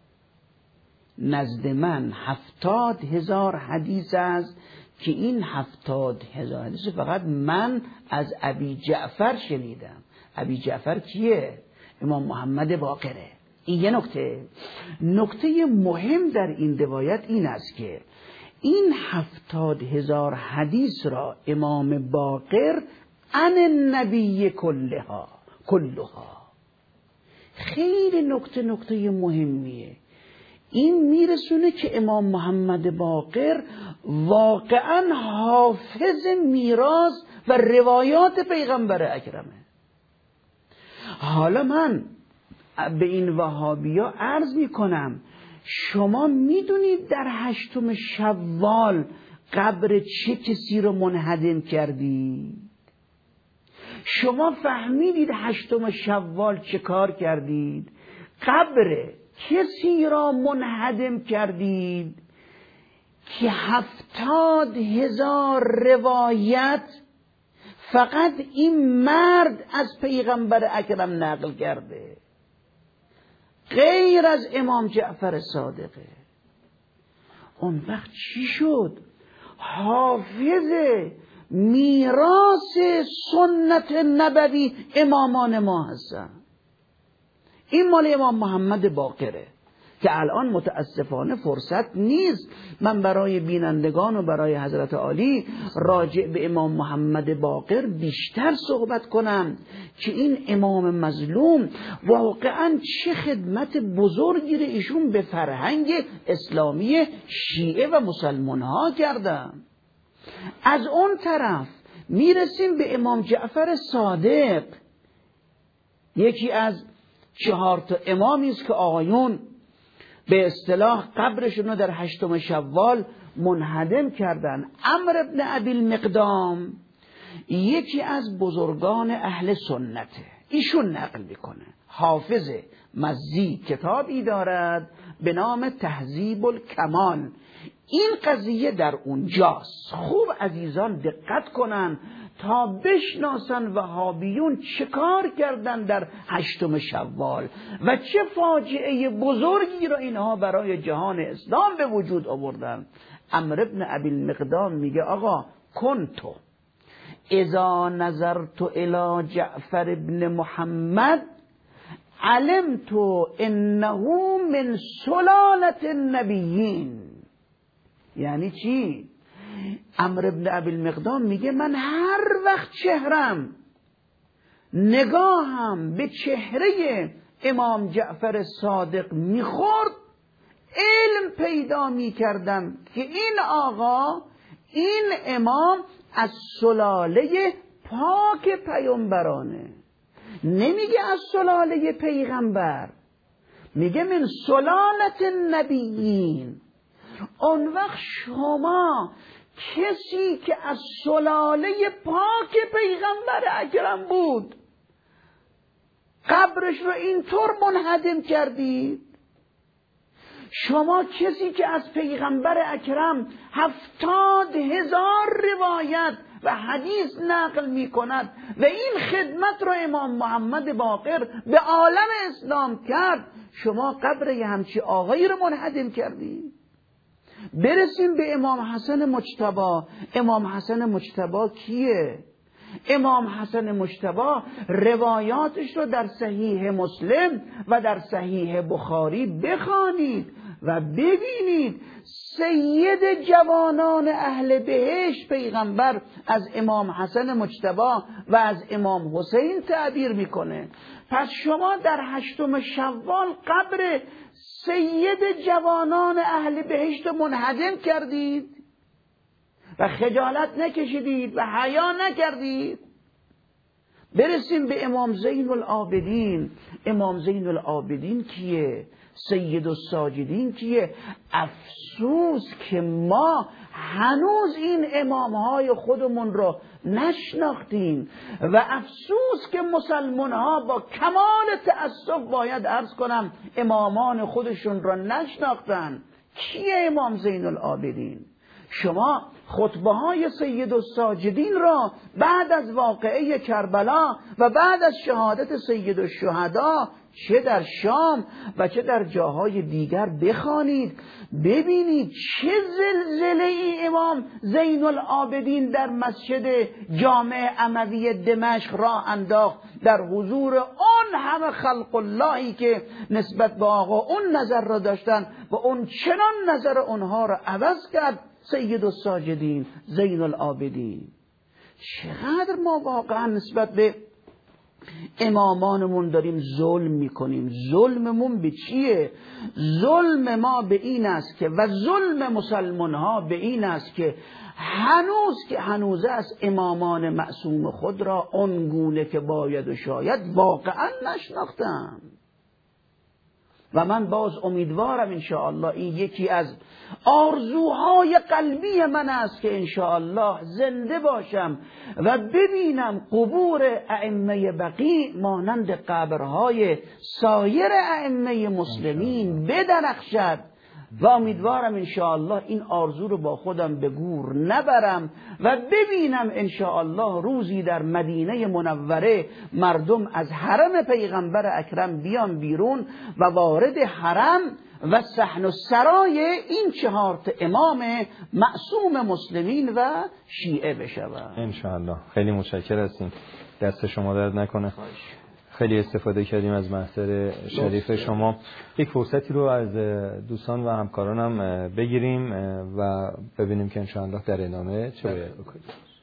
نزد من هفتاد هزار حدیث است که این هفتاد هزار حدیث فقط من از ابی جعفر شنیدم. ابی جعفر کیه؟ امام محمد باقره. این یه نکته. نکته مهم در این روایت این است که این هفتاد هزار حدیث را امام باقر عن النبی کلها کلها خیلی نکته نکته مهمیه. این میرسونه که امام محمد باقر واقعا حافظ میراث و روایات پیغمبر اکرمه. حالا من به این وهابیا عرض میکنم شما میدونید در هشتم شوال قبر چه کسی رو منهدم کردید؟ شما فهمیدید هشتم شوال چه کار کردید؟ قبر کسی را منهدم کردید که هفتاد هزار روایت فقط این مرد از پیغمبر اکرم نقل کرده، غیر از امام جعفر صادقه. اون وقت چی شد؟ حافظ میراث سنت نبوی امامان ما هستن. این مال امام محمد باقره که الان متاسفانه فرصت نیست من برای بینندگان و برای حضرت عالی راجع به امام محمد باقر بیشتر صحبت کنم که این امام مظلوم واقعا چه خدمت بزرگی رو ایشون به فرهنگ اسلامی شیعه و مسلمان ها کردن. از اون طرف میرسیم به امام جعفر صادق، یکی از چهار تا امامی است که آقایون به اصطلاح قبرشون رو در هشتم شوال منهدم کردن. عمرو بن ابی المقدام یکی از بزرگان اهل سنته، ایشون نقل میکنه. حافظ مزی کتابی دارد به نام تهذیب الکمال، این قضیه در اونجاست. خوب عزیزان دقت کنن تا بشناسن وهابیون چه کار کردن در هشتم شوال و چه فاجعه بزرگی را اینها برای جهان اسلام به وجود آوردن. عمرو بن ابی المقدام میگه آقا کنتو اذا نظرت الی جعفر ابن محمد علمت انه من سلالة النبیین. یعنی چی؟ عمرو بن ابی المقدام میگه من هر وقت چهرم نگاهم به چهره امام جعفر صادق میخورد علم پیدا میکردم که این آقا، این امام از سلاله پاک پیامبرانه. نمیگه از سلاله پیغمبر، میگه من سلالة النبیین. اون وقت شما کسی که از سلاله پاک پیغمبر اکرم بود قبرش رو اینطور منهدم کردید؟ شما کسی که از پیغمبر اکرم هفتاد هزار روایت و حدیث نقل می کند و این خدمت رو امام محمد باقر به عالم اسلام کرد، شما قبر یه همچی آقایی رو منهدم کردید؟ برسیم به امام حسن مجتبی. امام حسن مجتبی کیه؟ امام حسن مجتبی روایاتش رو در صحیح مسلم و در صحیح بخاری بخوانید و ببینید سید جوانان اهل بهشت پیغمبر از امام حسن مجتبی و از امام حسین تعبیر میکنه. پس شما در هشتم شوال قبر سید جوانان اهل بهشت منهدم کردید و خجالت نکشیدید و حیا نکردید. برسیم به امام زین العابدین. امام زین العابدین کیه؟ سید الساجدین کیه؟ افسوس که ما هنوز این امامهای خودمون رو نشناختیم و افسوس که مسلمان ها با کمال تأسف باید عرض کنم امامان خودشون رو نشناختن. کیه امام زین العابدین؟ شما خطبه های سید الساجدین را بعد از واقعه کربلا و بعد از شهادت سید الشهدا چه در شام و چه در جاهای دیگر بخوانید، ببینید چه زلزله ای امام زین العابدین در مسجد جامع اموی دمشق را انداخت در حضور اون همه خلق اللهی که نسبت به آقا اون نظر را داشتن و اون چنان نظر اونها را عوض کرد سید الساجدین زین العابدین. چقدر ما واقعا نسبت به امامانمون داریم ظلم میکنیم. ظلممون به چیه؟ ظلم ما به این است که و ظلم مسلمان ها به این است که هنوز که هنوز است امامان معصوم خود را اونگونه که باید و شاید واقعا نشناختن. و من باز امیدوارم انشاءالله این یکی از آرزوهای قلبی من است که انشاءالله زنده باشم و ببینم قبور ائمه بقیع مانند قبرهای سایر ائمه مسلمین بدرخشد و امیدوارم انشاءالله این آرزو رو با خودم به گور نبرم و ببینم انشاءالله روزی در مدینه منوره مردم از حرم پیغمبر اکرم بیان بیرون و وارد حرم و صحن و سرای این چهار امام معصوم مسلمین و شیعه بشوند انشاءالله. خیلی متشکر هستیم، دست شما درد نکنه. خیلی استفاده کردیم از محضر شریف شما. یک فرصتی رو از دوستان و همکارانم بگیریم و ببینیم که انشاءالله در ادامه چه باید بکنیم.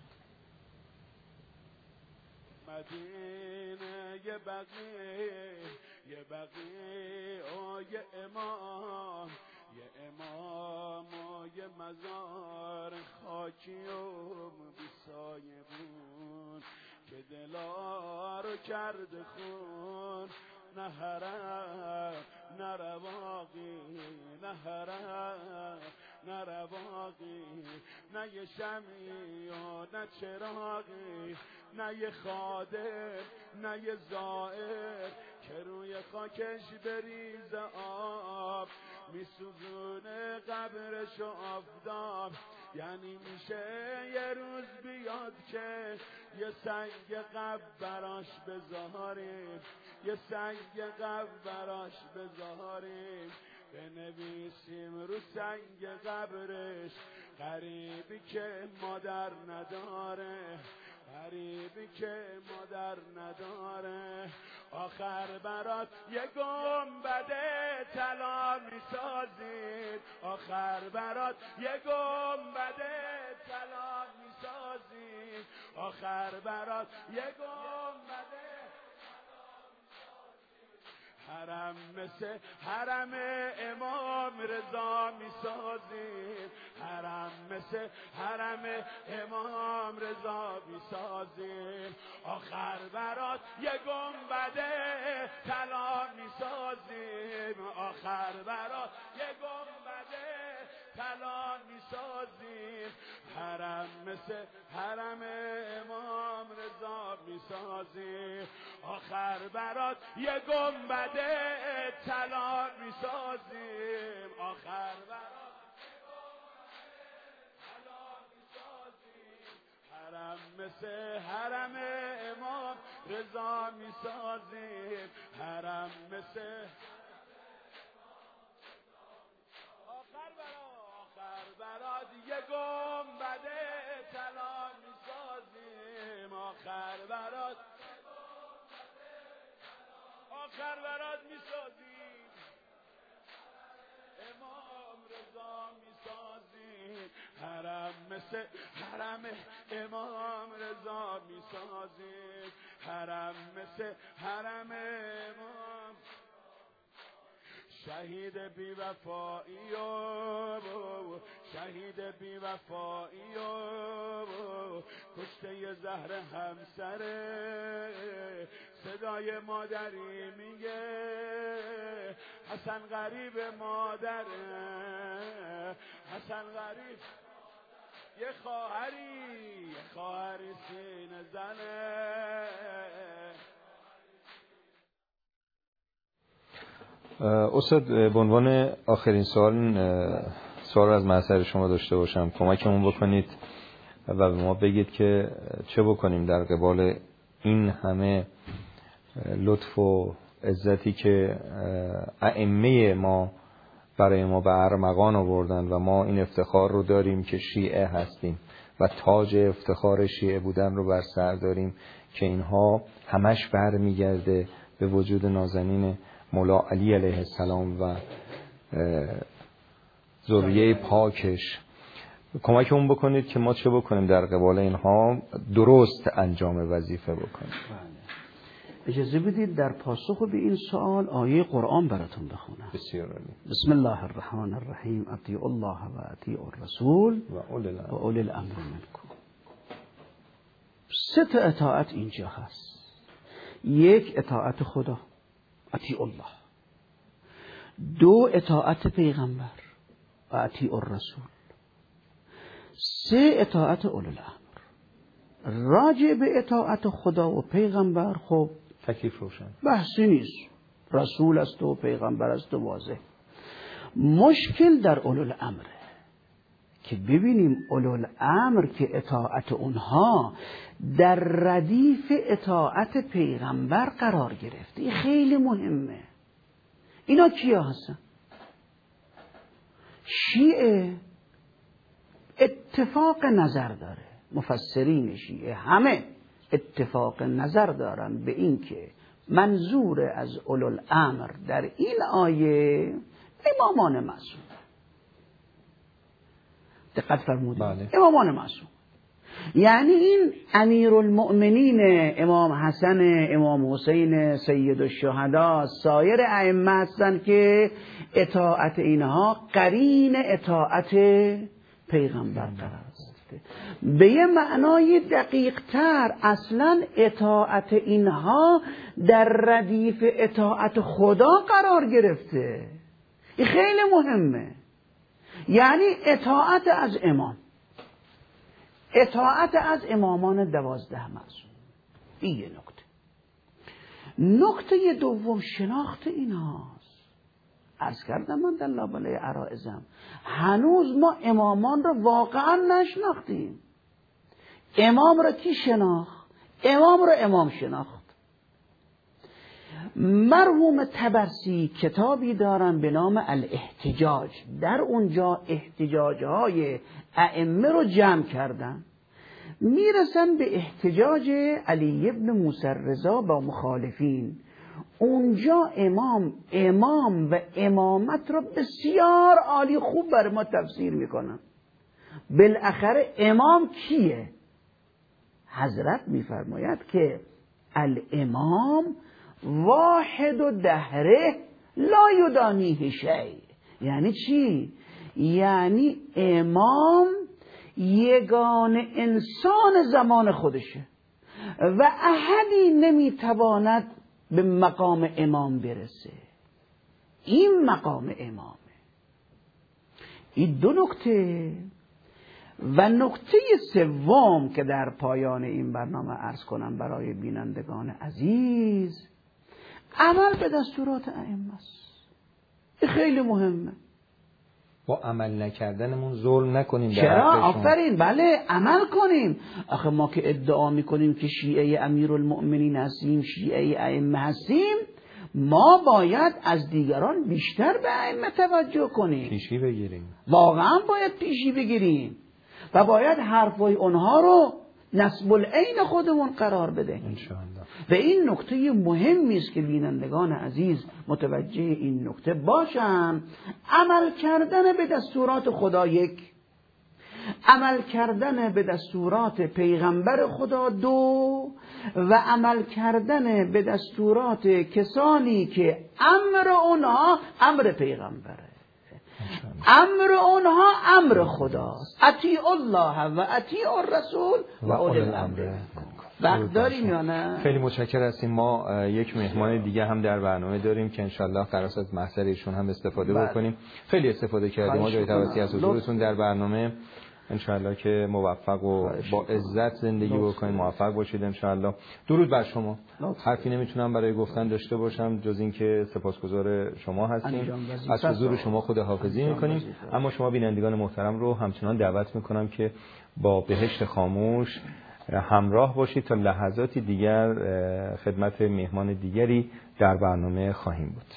مدینه یه بقیه یه بقیه آه یه امام یه امام و یه مزار خاکی و بیسایه بود که دلا رو کرد خون، نه حرم نه رواقی، نه حرم نه رواقی، نه یه شمعی و نه چراغی، نه یه خادم نه یه زائر که روی خاکش بریزه آب، میسوزونه قبرش و آفتاب. یعنی میشه یه روز بیاد که یه سنگ قبر براش بذاریم، یه سنگ قبر براش بذاریم، بنویسیم رو سنگ قبرش غریبی که مادر نداره، غریبی که مادر نداره. آخر برات یه گنبد طلا میسازید، آخر برات یه گنبد طلا میسازید، آخر برات یه گنبد حرم مثل حرم امام رضا میسازیم، حرم مثل حرم امام رضا میسازیم، آخر برات یه گنبد طلا میسازیم، آخر برات یه گنبد طلا میسازیم، حرم مثل حرم امام رضا میسازیم، آخر برات یه گنبد طلا میسازیم، آخر برات طلا میسازیم، حرم مثل حرم امام رضا میسازیم، حرم مثل آخر برات آخر برات یه گنبد طلا میسازیم، آخر برات آخر برات میسازیم، امام رضا میسازیم، حرم مثل حرم امام رضا میسازیم، حرم مثل حرم امام. شهید بی وفایی و شهید بی وفایی و کشته زهر همسره، صدای مادری میگه حسن غریب مادره، حسن غریب یه خواهری یه خواهری سینه زنه. استاد به عنوان آخرین سوال سوال از محضر شما داشته باشم، کمکمون بکنید و به ما بگید که چه بکنیم در قبال این همه لطف و عزتی که ائمه ما برای ما به ارمغان آوردن و ما این افتخار رو داریم که شیعه هستیم و تاج افتخار شیعه بودن رو بر سر داریم که اینها همش برمیگرده به وجود نازنین مولا علی علیه السلام و ذریه پاکش. کمکمون بکنید که ما چه بکنیم در قبال اینها درست انجام وظیفه بکنیم. اجازه بدید در پاسخ به این سوال آیه قرآن براتون بخونم. بسیار عالی. بسم الله الرحمن الرحیم. اطیعوا الله و اطیعوا الرسول و اولی الامر منکم. سه تا اطاعت اینجا هست. یک، اطاعت خدا، اطیع الله. دو اطاعت پیغمبر و اطیع الرسول، سه اطاعت اولو الامر. راجع به اطاعت خدا و پیغمبر خب تکلیف روشن، بحثی نیست، رسول است و پیغمبر است و واضح. مشکل در اولو الامره که ببینیم اولو الامر که اطاعت اونها در ردیف اطاعت پیغمبر قرار گرفته. این خیلی مهمه. اینا کیا هستن؟ شیعه اتفاق نظر داره، مفسرین شیعه همه اتفاق نظر دارن به این که منظور از اولو الامر در این آیه امامان معصوم. دقت فرمودید؟ بله. امامان معصوم یعنی این امیرالمؤمنین امام حسن، امام حسین، سید الشهدا، سایر ائمه هستند که اطاعت اینها قرین اطاعت پیغمبر قرار گرفته. به یه معنای دقیق تر اصلا اطاعت اینها در ردیف اطاعت خدا قرار گرفته. این خیلی مهمه. یعنی اطاعت از امام، اطاعت از امامان دوازده معصوم. این یه نکته. نکته دوم شناخت اینهاست. عرض کردم من در لابلای عرائزم هنوز ما امامان رو واقعا نشناختیم. امام رو کی شناخت؟ امام رو امام شناخت. مرحوم طبرسی کتابی دارن به نام الاحتجاج، در اونجا احتجاجهای ائمه رو جمع کردن، میرسن به احتجاج علی ابن موسی رضا با مخالفین. اونجا امام امام و امامت رو بسیار عالی خوب بر ما تفسیر میکنن. بالاخره امام کیه؟ حضرت میفرماید که الامام واحد و دهره لا یدانیه شیء. یعنی چی؟ یعنی امام یگان انسان زمان خودشه و احدی نمیتواند به مقام امام برسه. این مقام امامه. این دو نکته. و نکته سوم که در پایان این برنامه عرض کنم برای بینندگان عزیز، عمل به دستورات ائمه است. این خیلی مهمه. با عمل نکردنمون ظلم نکنیم. چرا؟ آفرین، بله عمل کنیم. آخه ما که ادعا میکنیم که شیعه امیرالمؤمنین هستیم، شیعه ائمه هستیم، ما باید از دیگران بیشتر به ائمه توجه کنیم، پیشی بگیریم. واقعا باید پیشی بگیریم و باید حرفای اونها رو نسب العین خودمون قرار بده. انشاءالله. و این نکته مهمی است که بینندگان عزیز متوجه این نکته باشن. عمل کردن به دستورات خدا یک، عمل کردن به دستورات پیغمبر خدا دو، و عمل کردن به دستورات کسانی که امر اونها امر پیغمبره، امر اونها امر خداست. اطیع الله و اطیع الرسول و اولی الامر. وقت داریم یا نه؟ خیلی متشکر هستیم. ما یک مهمان دیگه هم در برنامه داریم که انشالله قرار است از محضر ایشون هم استفاده بله. بکنیم. خیلی استفاده کردیم ما جای توصیه از حضورتون در برنامه. انشالله که موفق و با عزت زندگی بکنید، موفق باشید انشالله. درود بر شما. حرفی نمیتونم برای گفتن داشته باشم جز این که سپاسگزار شما هستیم. از حضور شما خداحافظی میکنیم. اما شما بینندگان محترم رو همچنان دعوت میکنم که با بهشت خاموش همراه باشید تا لحظاتی دیگر خدمت مهمان دیگری در برنامه خواهیم بود.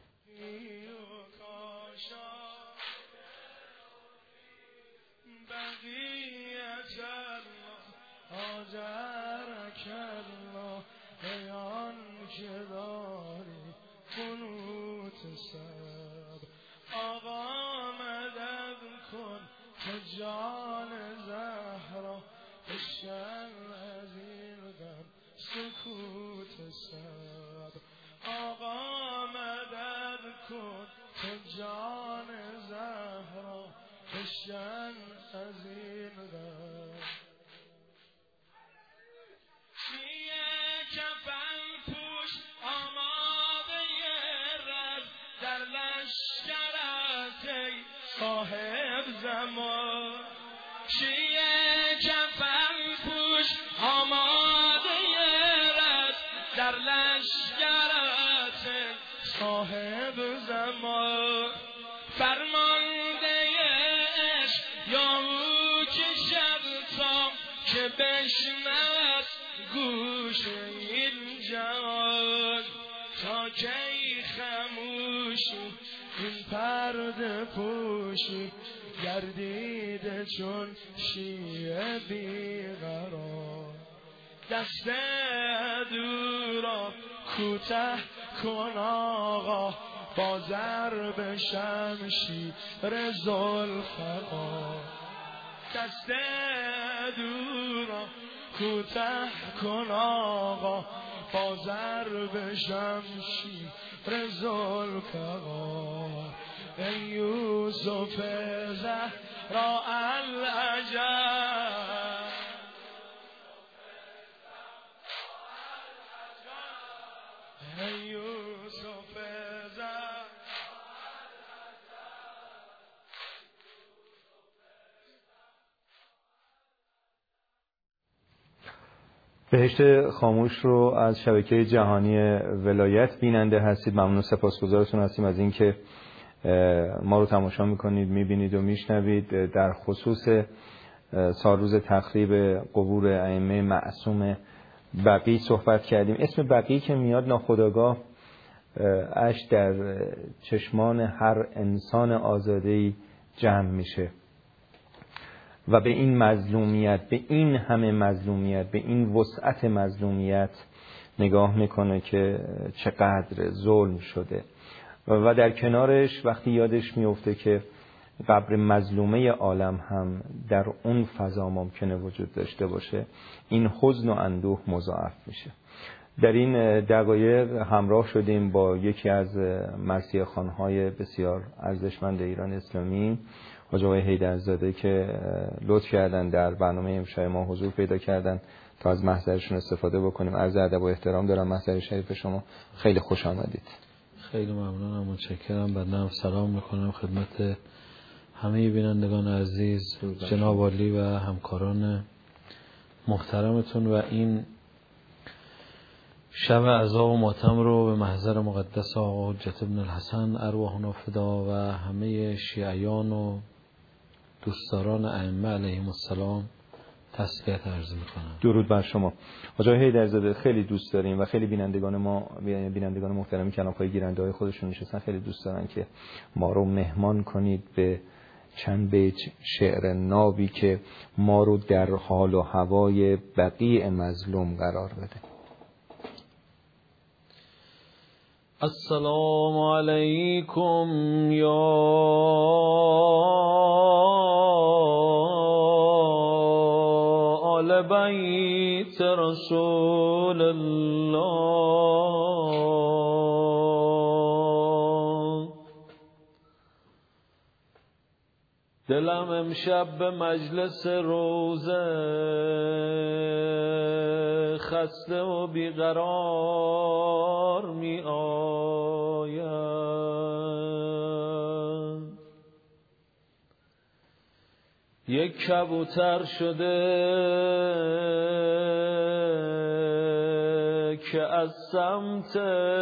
جان زهرا بشن از این دم سکوت سب. آقا مدد کن تو جان زهرا بشن از این دم. چیه کفن پوش آماده رز در لش زمان شیعه کفن پوش آماده رد در لشکرت صاحب زمان فرمانده عشق یا او کشد تا که بشنود گوش این جهان تا کی خموشی این پرده پوشی گردیده چون شیعه بیقرار دست دورا کوته کن آقا با ضرب شمشیر ذوالفقار دست دورا کوته کن آقا با ضرب شمشیر ذوالفقار ای یوسف زهرا العجب ای یوسف زهرا بهشت خاموش رو از شبکه جهانی ولایت بیننده هستید. ممنون و سپاسگزارتون هستیم از اینکه ما رو تماشا میکنید، میبینید و میشنوید. در خصوص سالروز تخریب قبور ائمه معصوم بقیع صحبت کردیم. اسم بقیع که میاد ناخودآگاه اش در چشمان هر انسان آزاده‌ای جمع میشه و به این مظلومیت، به این همه مظلومیت، به این وسعت مظلومیت نگاه میکنه که چقدر ظلم شده و در کنارش وقتی یادش میفته که قبر مظلومه عالم هم در اون فضا ممکنه وجود داشته باشه، این حزن و اندوه مضاعف میشه. در این دقایق همراه شدیم با یکی از مرثیه خوان‌های بسیار ارزشمند ایران اسلامی، حاج آقای حیدرزاده، که لطف کردن در برنامه امشب ما حضور پیدا کردن تا از محضرشون استفاده بکنیم. عرض ادب و احترام دارم. محضر شریف شما خیلی خوش آمدید. خیلی ممنونم، متشکرم. بنده هم سلام میکنم خدمت همه بینندگان عزیز، جناب عالی و همکاران محترمتون و این شب عزا و ماتم رو به محضر مقدس آقا حجت ابن الحسن ارواحنا فدا و همه شیعیان و دوستداران ائمه علیهم السلام تسلیت عرض میکنم. درود بر شما. حاج آقای حیدرزاده، خیلی دوست داریم و خیلی بینندگان ما، بینندگان محترمی که کنارهای گیرنده های خودشون نشستن، خیلی دوست دارن که ما رو مهمان کنید به چند بیت شعر نابی که ما رو در حال و هوای بقیع مظلوم قرار بده. السلام علیکم یا آل بیت رسول الله. دلم امشب به مجلس روزه خسته و بیقرار می آید. یک کبوتر شده که از سمت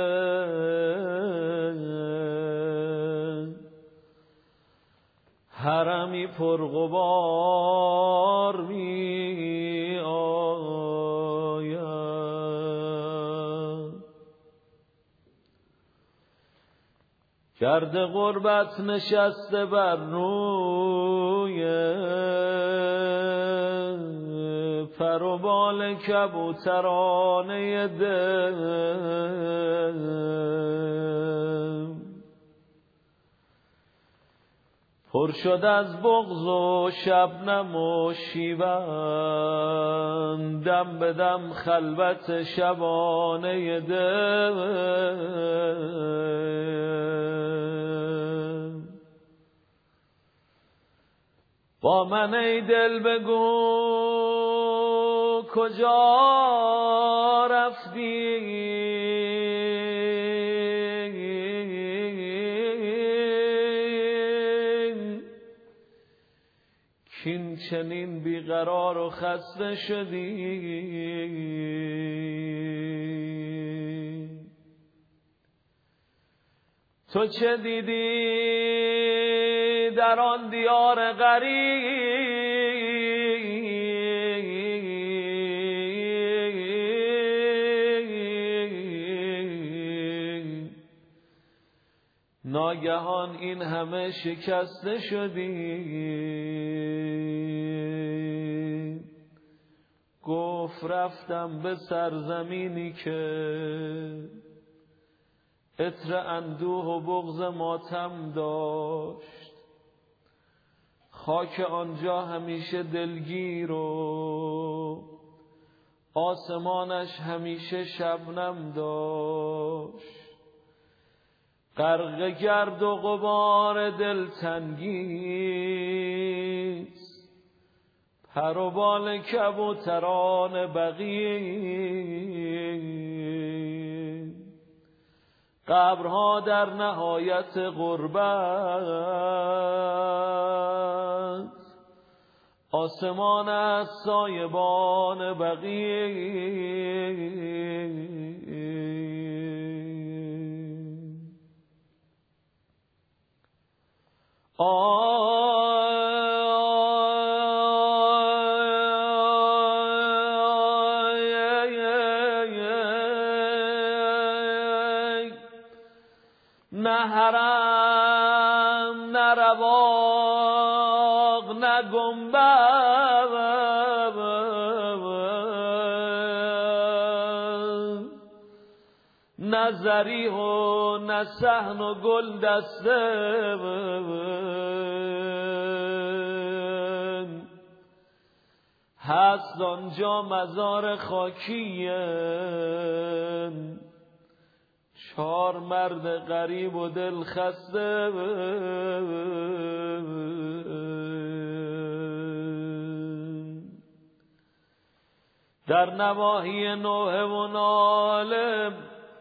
حرمی پرغبار می آید. گرد غربت نشسته بر روی پر و بال کبوترانه دل. پر شد از بغض و شبنم و شیون، دم به دم خلوت شبانه دل. با من ای دل بگو کجا رفتی، چنین بیقرار و خسته شدی؟ تو چه دیدی در آن دیار غریب؟ ناگهان این همه شکسته شدی. گفت رفتم به سرزمینی که عطر اندوه و بغض ماتم داشت. خاک آنجا همیشه دلگیر و آسمانش همیشه شبنم داشت. غرق گرد و غبار دلتنگیز، پر و بال کبوتران بقیه. قبرها در نهایت غربت، آسمان از سایبان بقیه. نه حرم نه رواق نه گنبد، نه زریح و نه صحن و گل دسته. هست آنجا مزار خاکیه، چار مرد غریب و دل خسته. در نواحی نوح و ناله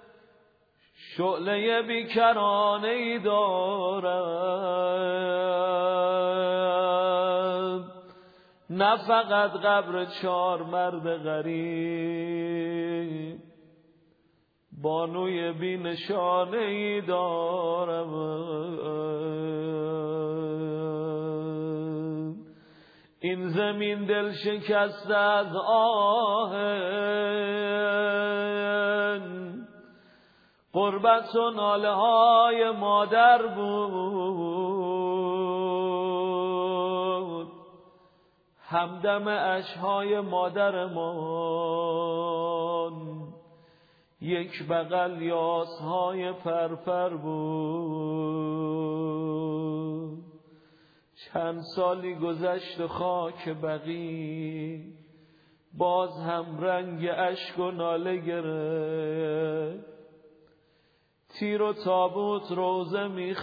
شعله بیکرانه ای دارد، نه فقط قبر چار مرد غریب، بانوی بی نشانه ای دارم. این زمین دل شکسته از آهن، غربت و ناله های مادر بود، همدم اشک‌های مادرمان یک بغل یاسهای پرپر بود. چند سالی گذشت و خاک بقی باز هم رنگ اشک و ناله گرفت. تیر و تابوت روزه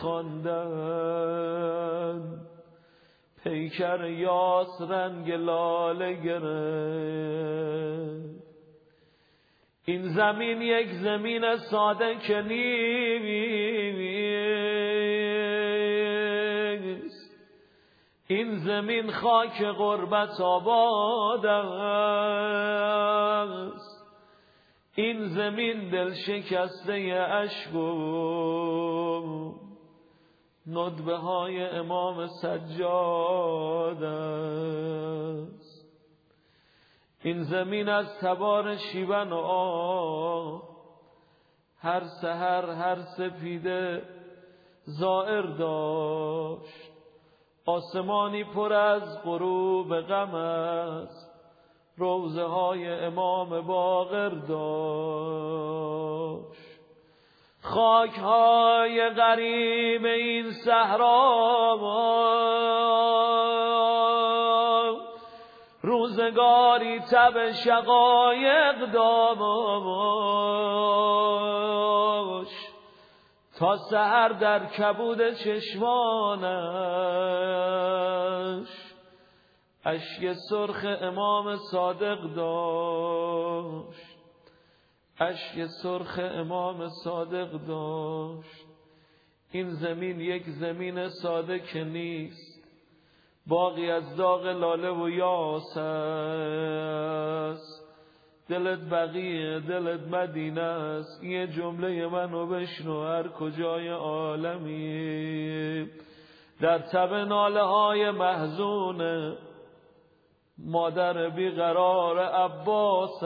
می‌خواندن، پیکر یاس رنگ لاله گرفت. این زمین یک زمین ساده که نیست، این زمین خاک غربت آباد است. این زمین دل شکسته اشک و ندبه های امام سجاد است. این زمین از تبار شیون و آه، هر سحر هر سپیده زائر داشت. آسمانی پر از غروب غم است، روضه های امام باقر داشت. خاک های غریب این صحرا روزگاری تب شقایق داشت، تا سحر در کبود چشمانش اشک سرخ امام صادق داشت. اشک سرخ امام صادق داشت. این زمین یک زمین ساده که نیست، باقی از داغ لاله و یاس است. دلت بقیه، دلت مدینه است. یه جمله منو بشنو هر کجای عالمی. در تب ناله های محزون مادر بیقرار عباس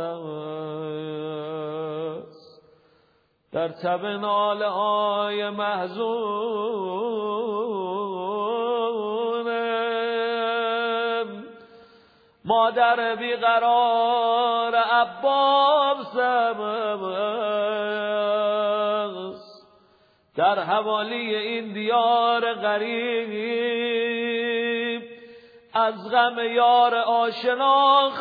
است. در تب ناله های محزون مادر بیقرار عباس است. در حوالی این دیار غریب از غم یار آشنا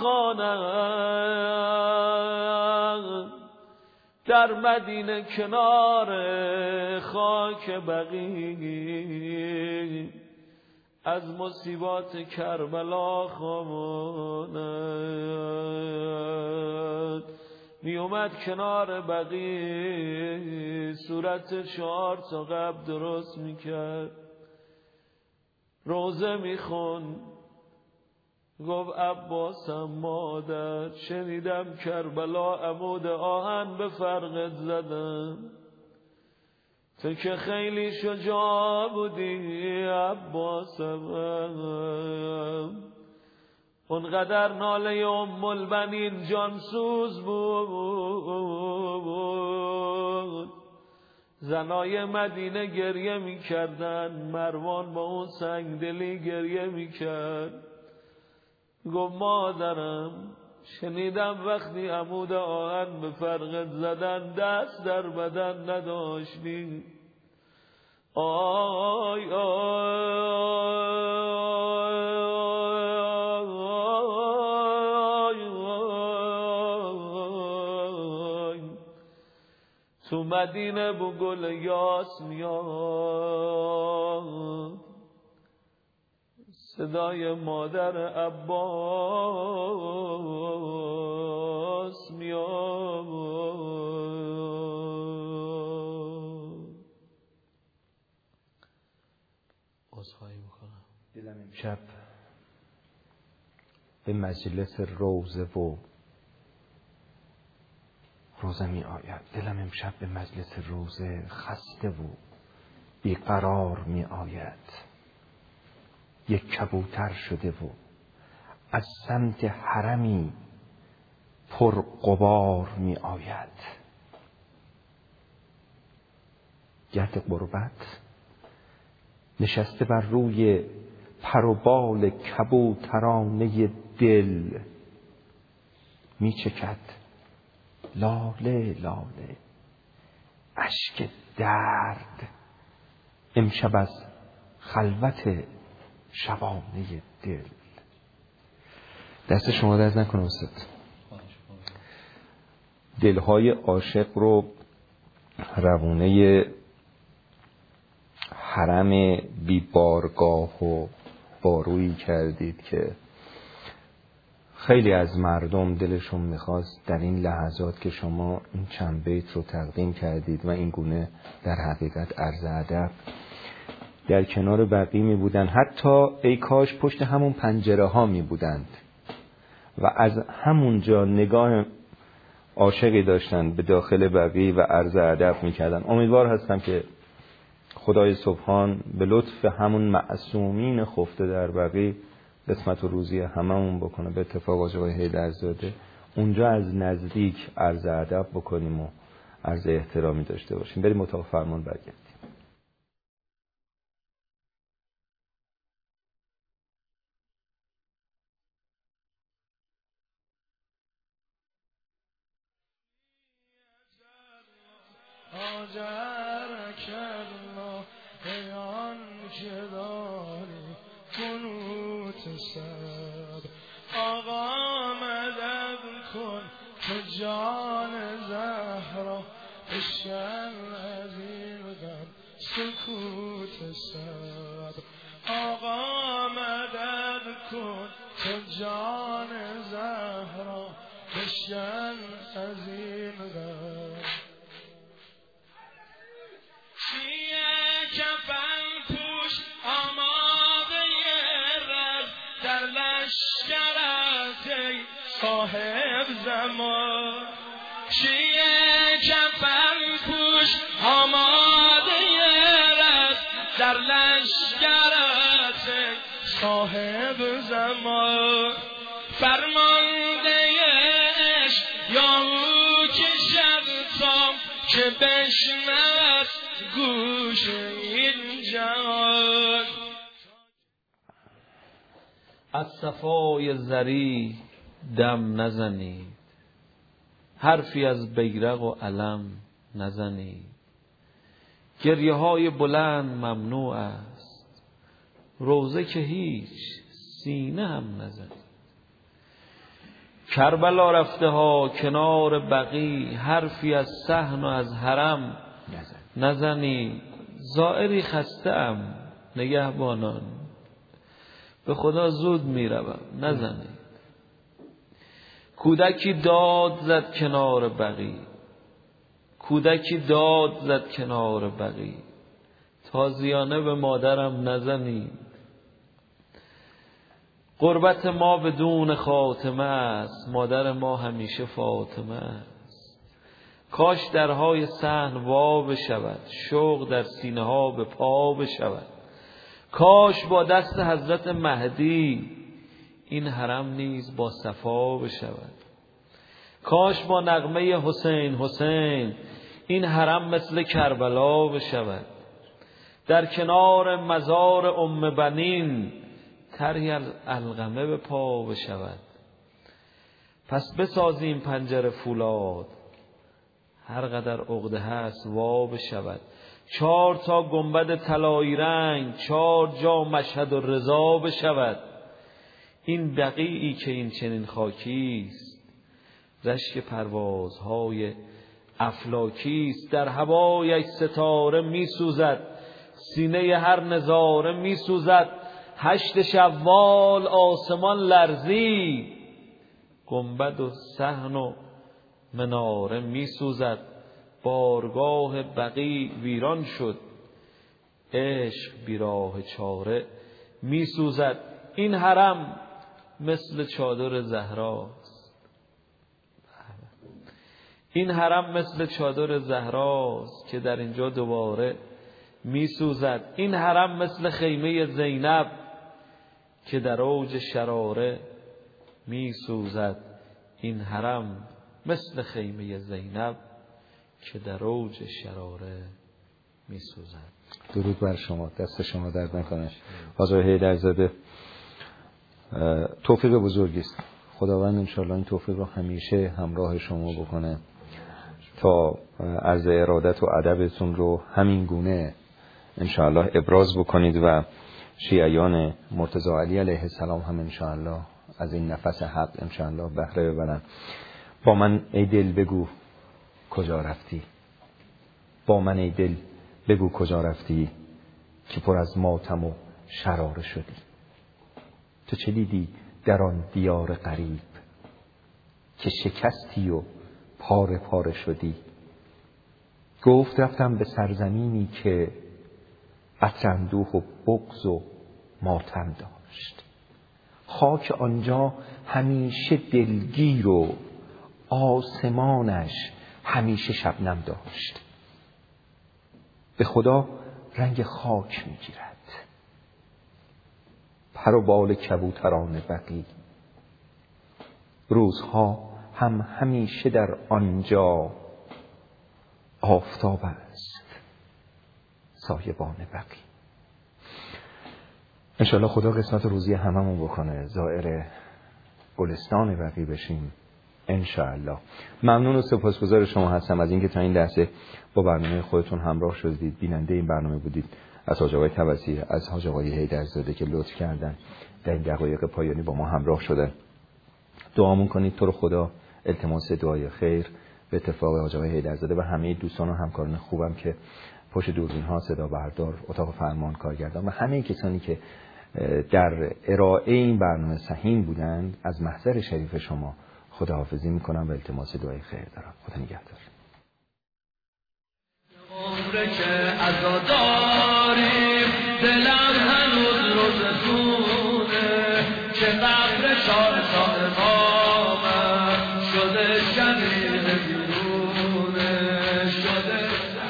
خوانم. در مدینه کنار خاک بقیع از مصیبات کربلا خواند. می اومد کنار بقیع صورت چهار تا قبل درست میکرد، روزه میخون. گفت عباسم مادر، شنیدم کربلا عمود آهن به فرقت زدم. تو که خیلی شجاع بودی عباسم. اونقدر ناله ام البنین جانسوز بود. زنای مدینه گریه میکردن، مروان با اون سنگدلی گریه میکرد. گفت مادرم شنیدم وقتی عمود آهن به فرقت زدن دست در بدن نداشتی. آی آی آی تو مدینه بو گل یاس میاد. صدای مادر عباس میاد. عذرخواهی میکنم. دلم امشب به مجلس روزه و روزه می آید. دلم امشب به مجلس روزه خسته و بیقرار می آید. یک کبوتر شده و از سمت حرمی پر غبار می آید. گرد غربت نشسته بر روی پر و بال کبوترانه دل می چکد لاله لاله اشک درد امشب از خلوت شبانه دل. دست شما درد نکنه استاد. دلهای عاشق رو روونه حرم بی بارگاه و بارویی کردید که خیلی از مردم دلشون میخواست در این لحظات که شما این چند بیت رو تقدیم کردید و این گونه در حقیقت عرض ادب در کنار بقیه می بودن، حتی ای کاش پشت همون پنجره ها می بودند و از همونجا نگاه عاشقی داشتن به داخل بقیه و عرض ادب می کردن. امیدوار هستم که خدای سبحان به لطف همون معصومین خفته در بقیه قسمت و روزی هممون بکنه. به اتفاق آقای حیدرزاده اونجا از نزدیک عرض ادب بکنیم و عرض احترامی داشته باشیم. بریم اتاق فرمان برگردیم. آجرک الله بیان که داری قنوت سب. آقا مدد کن که جان زهرا بشن از این غم سکوت سب. آقا مدد کن که جان زهرا بشن از این غم. کفن پوش آماده زمان شیعه کفن پوش آماده رفت در لشکرت صاحب زمان فرمانده عشق یاهو کشد تا که بشنود گوش این جهان. از صفای زری دم نزنید، حرفی از بیرق و علم نزنید. گریه های بلند ممنوع است، روزه که هیچ سینه هم نزنید. کربلا رفته ها کنار بقی، حرفی از صحن و از حرم نزنید. زائری خسته ام نگهبانان، به خدا زود میروم نزنید. کودکی داد زد کنار بقی، کودکی داد زد کنار بقی. تازیانه به مادرم نزنید. قربت ما بدون خاتمه است، مادر ما همیشه فاطمه است. کاش درهای صحن وا بشود، شوق در سینه ها به پا بشود. کاش با دست حضرت مهدی این حرم نیز با صفا بشود. کاش با نغمه حسین حسین این حرم مثل کربلا بشود. در کنار مزار ام بنین طرحی از علقمه به پا بشود. پس بسازیم پنجره فولاد، هر قدر عقده هست وا بشود. چهار تا گنبد طلایی رنگ، چهار جا مشهد و رضا بشود. این بقیعی که این چنین خاکیست، رشک پروازهای افلاکیست. در هوایش ستاره می سوزد، سینه هر نظاره می سوزد. هشت شوال آسمان لرزید، گنبد و صحن و مناره می سوزد. بارگاه بقیع ویران شد، عشق بیراه چاره می سوزد. این حرم مثل چادر زهراست، این حرم مثل چادر زهراست که در اینجا دوباره می سوزد. این حرم مثل خیمه زینب که در اوج شراره می سوزد. این حرم مثل خیمه زینب که در اوج شراره می سوزد. درود بر شما، دست شما درد نکنه. حاجی حیدرزاده، توفیق بزرگی است. خداوند انشالله این توفیق رو همیشه همراه شما بکنه تا عرض ارادت و ادبتون رو همین گونه انشالله ابراز بکنید و شیعیان مرتضی علی علیه السلام هم انشالله از این نفس حق انشالله بهره ببرن. با من ای دل بگو کجا رفتی، با من ای دل بگو کجا رفتی، که پر از ماتم و شراره شدی. تو چه دیدی در آن دیار غریب، که شکستی و پاره پاره شدی. گفت رفتم به سرزمینی که عطر اندوه و بغض و ماتم داشت. خاک آنجا همیشه دلگیر و آسمانش همیشه شبنم داشت. به خدا رنگ خاک میگیرد پر و بال کبوتران بقی. روزها هم همیشه در آنجا آفتاب است سایبان بقی. انشالله خدا قسمت روزی هممون بکنه، زائر گلستان بقی بشیم انشالله. ممنون و سپاسگزار شما هستم از اینکه تا این لحظه با برنامه خودتون همراه شدید، بیننده این برنامه بودید. از حاج آقای توسیع، از حاج آقای حیدرزاده که لطف کردن در این دقایق پایانی با ما همراه شدن. دعامون کنید تو رو خدا، التماس دعای خیر به اتفاق حاج آقای حیدرزاده و همه دوستان و همکاران خوبم که پشت دوربین ها، صدا بردار، اتاق فرمان، کارگردان و همه کسانی که در ارائه این برنامه سهیم بودند از محضر شریف شما خداحافظی میکنم و التماس دعای خیر دارم. خدا نگهدار. عمره که عزاداریم دلم هنوز روزتونه، که قبر شاه امامم شده جمیل بیرونه شده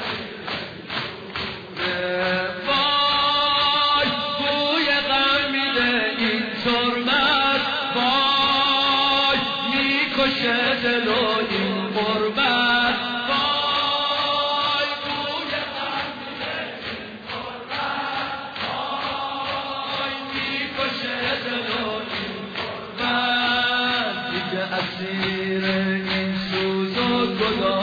وای بوی غم میده این تربت وای میکشه دل و این غربت وای بوی غم میده این تربت وای میکشه دل و این غربت دیگه اسیر این سوز و گداز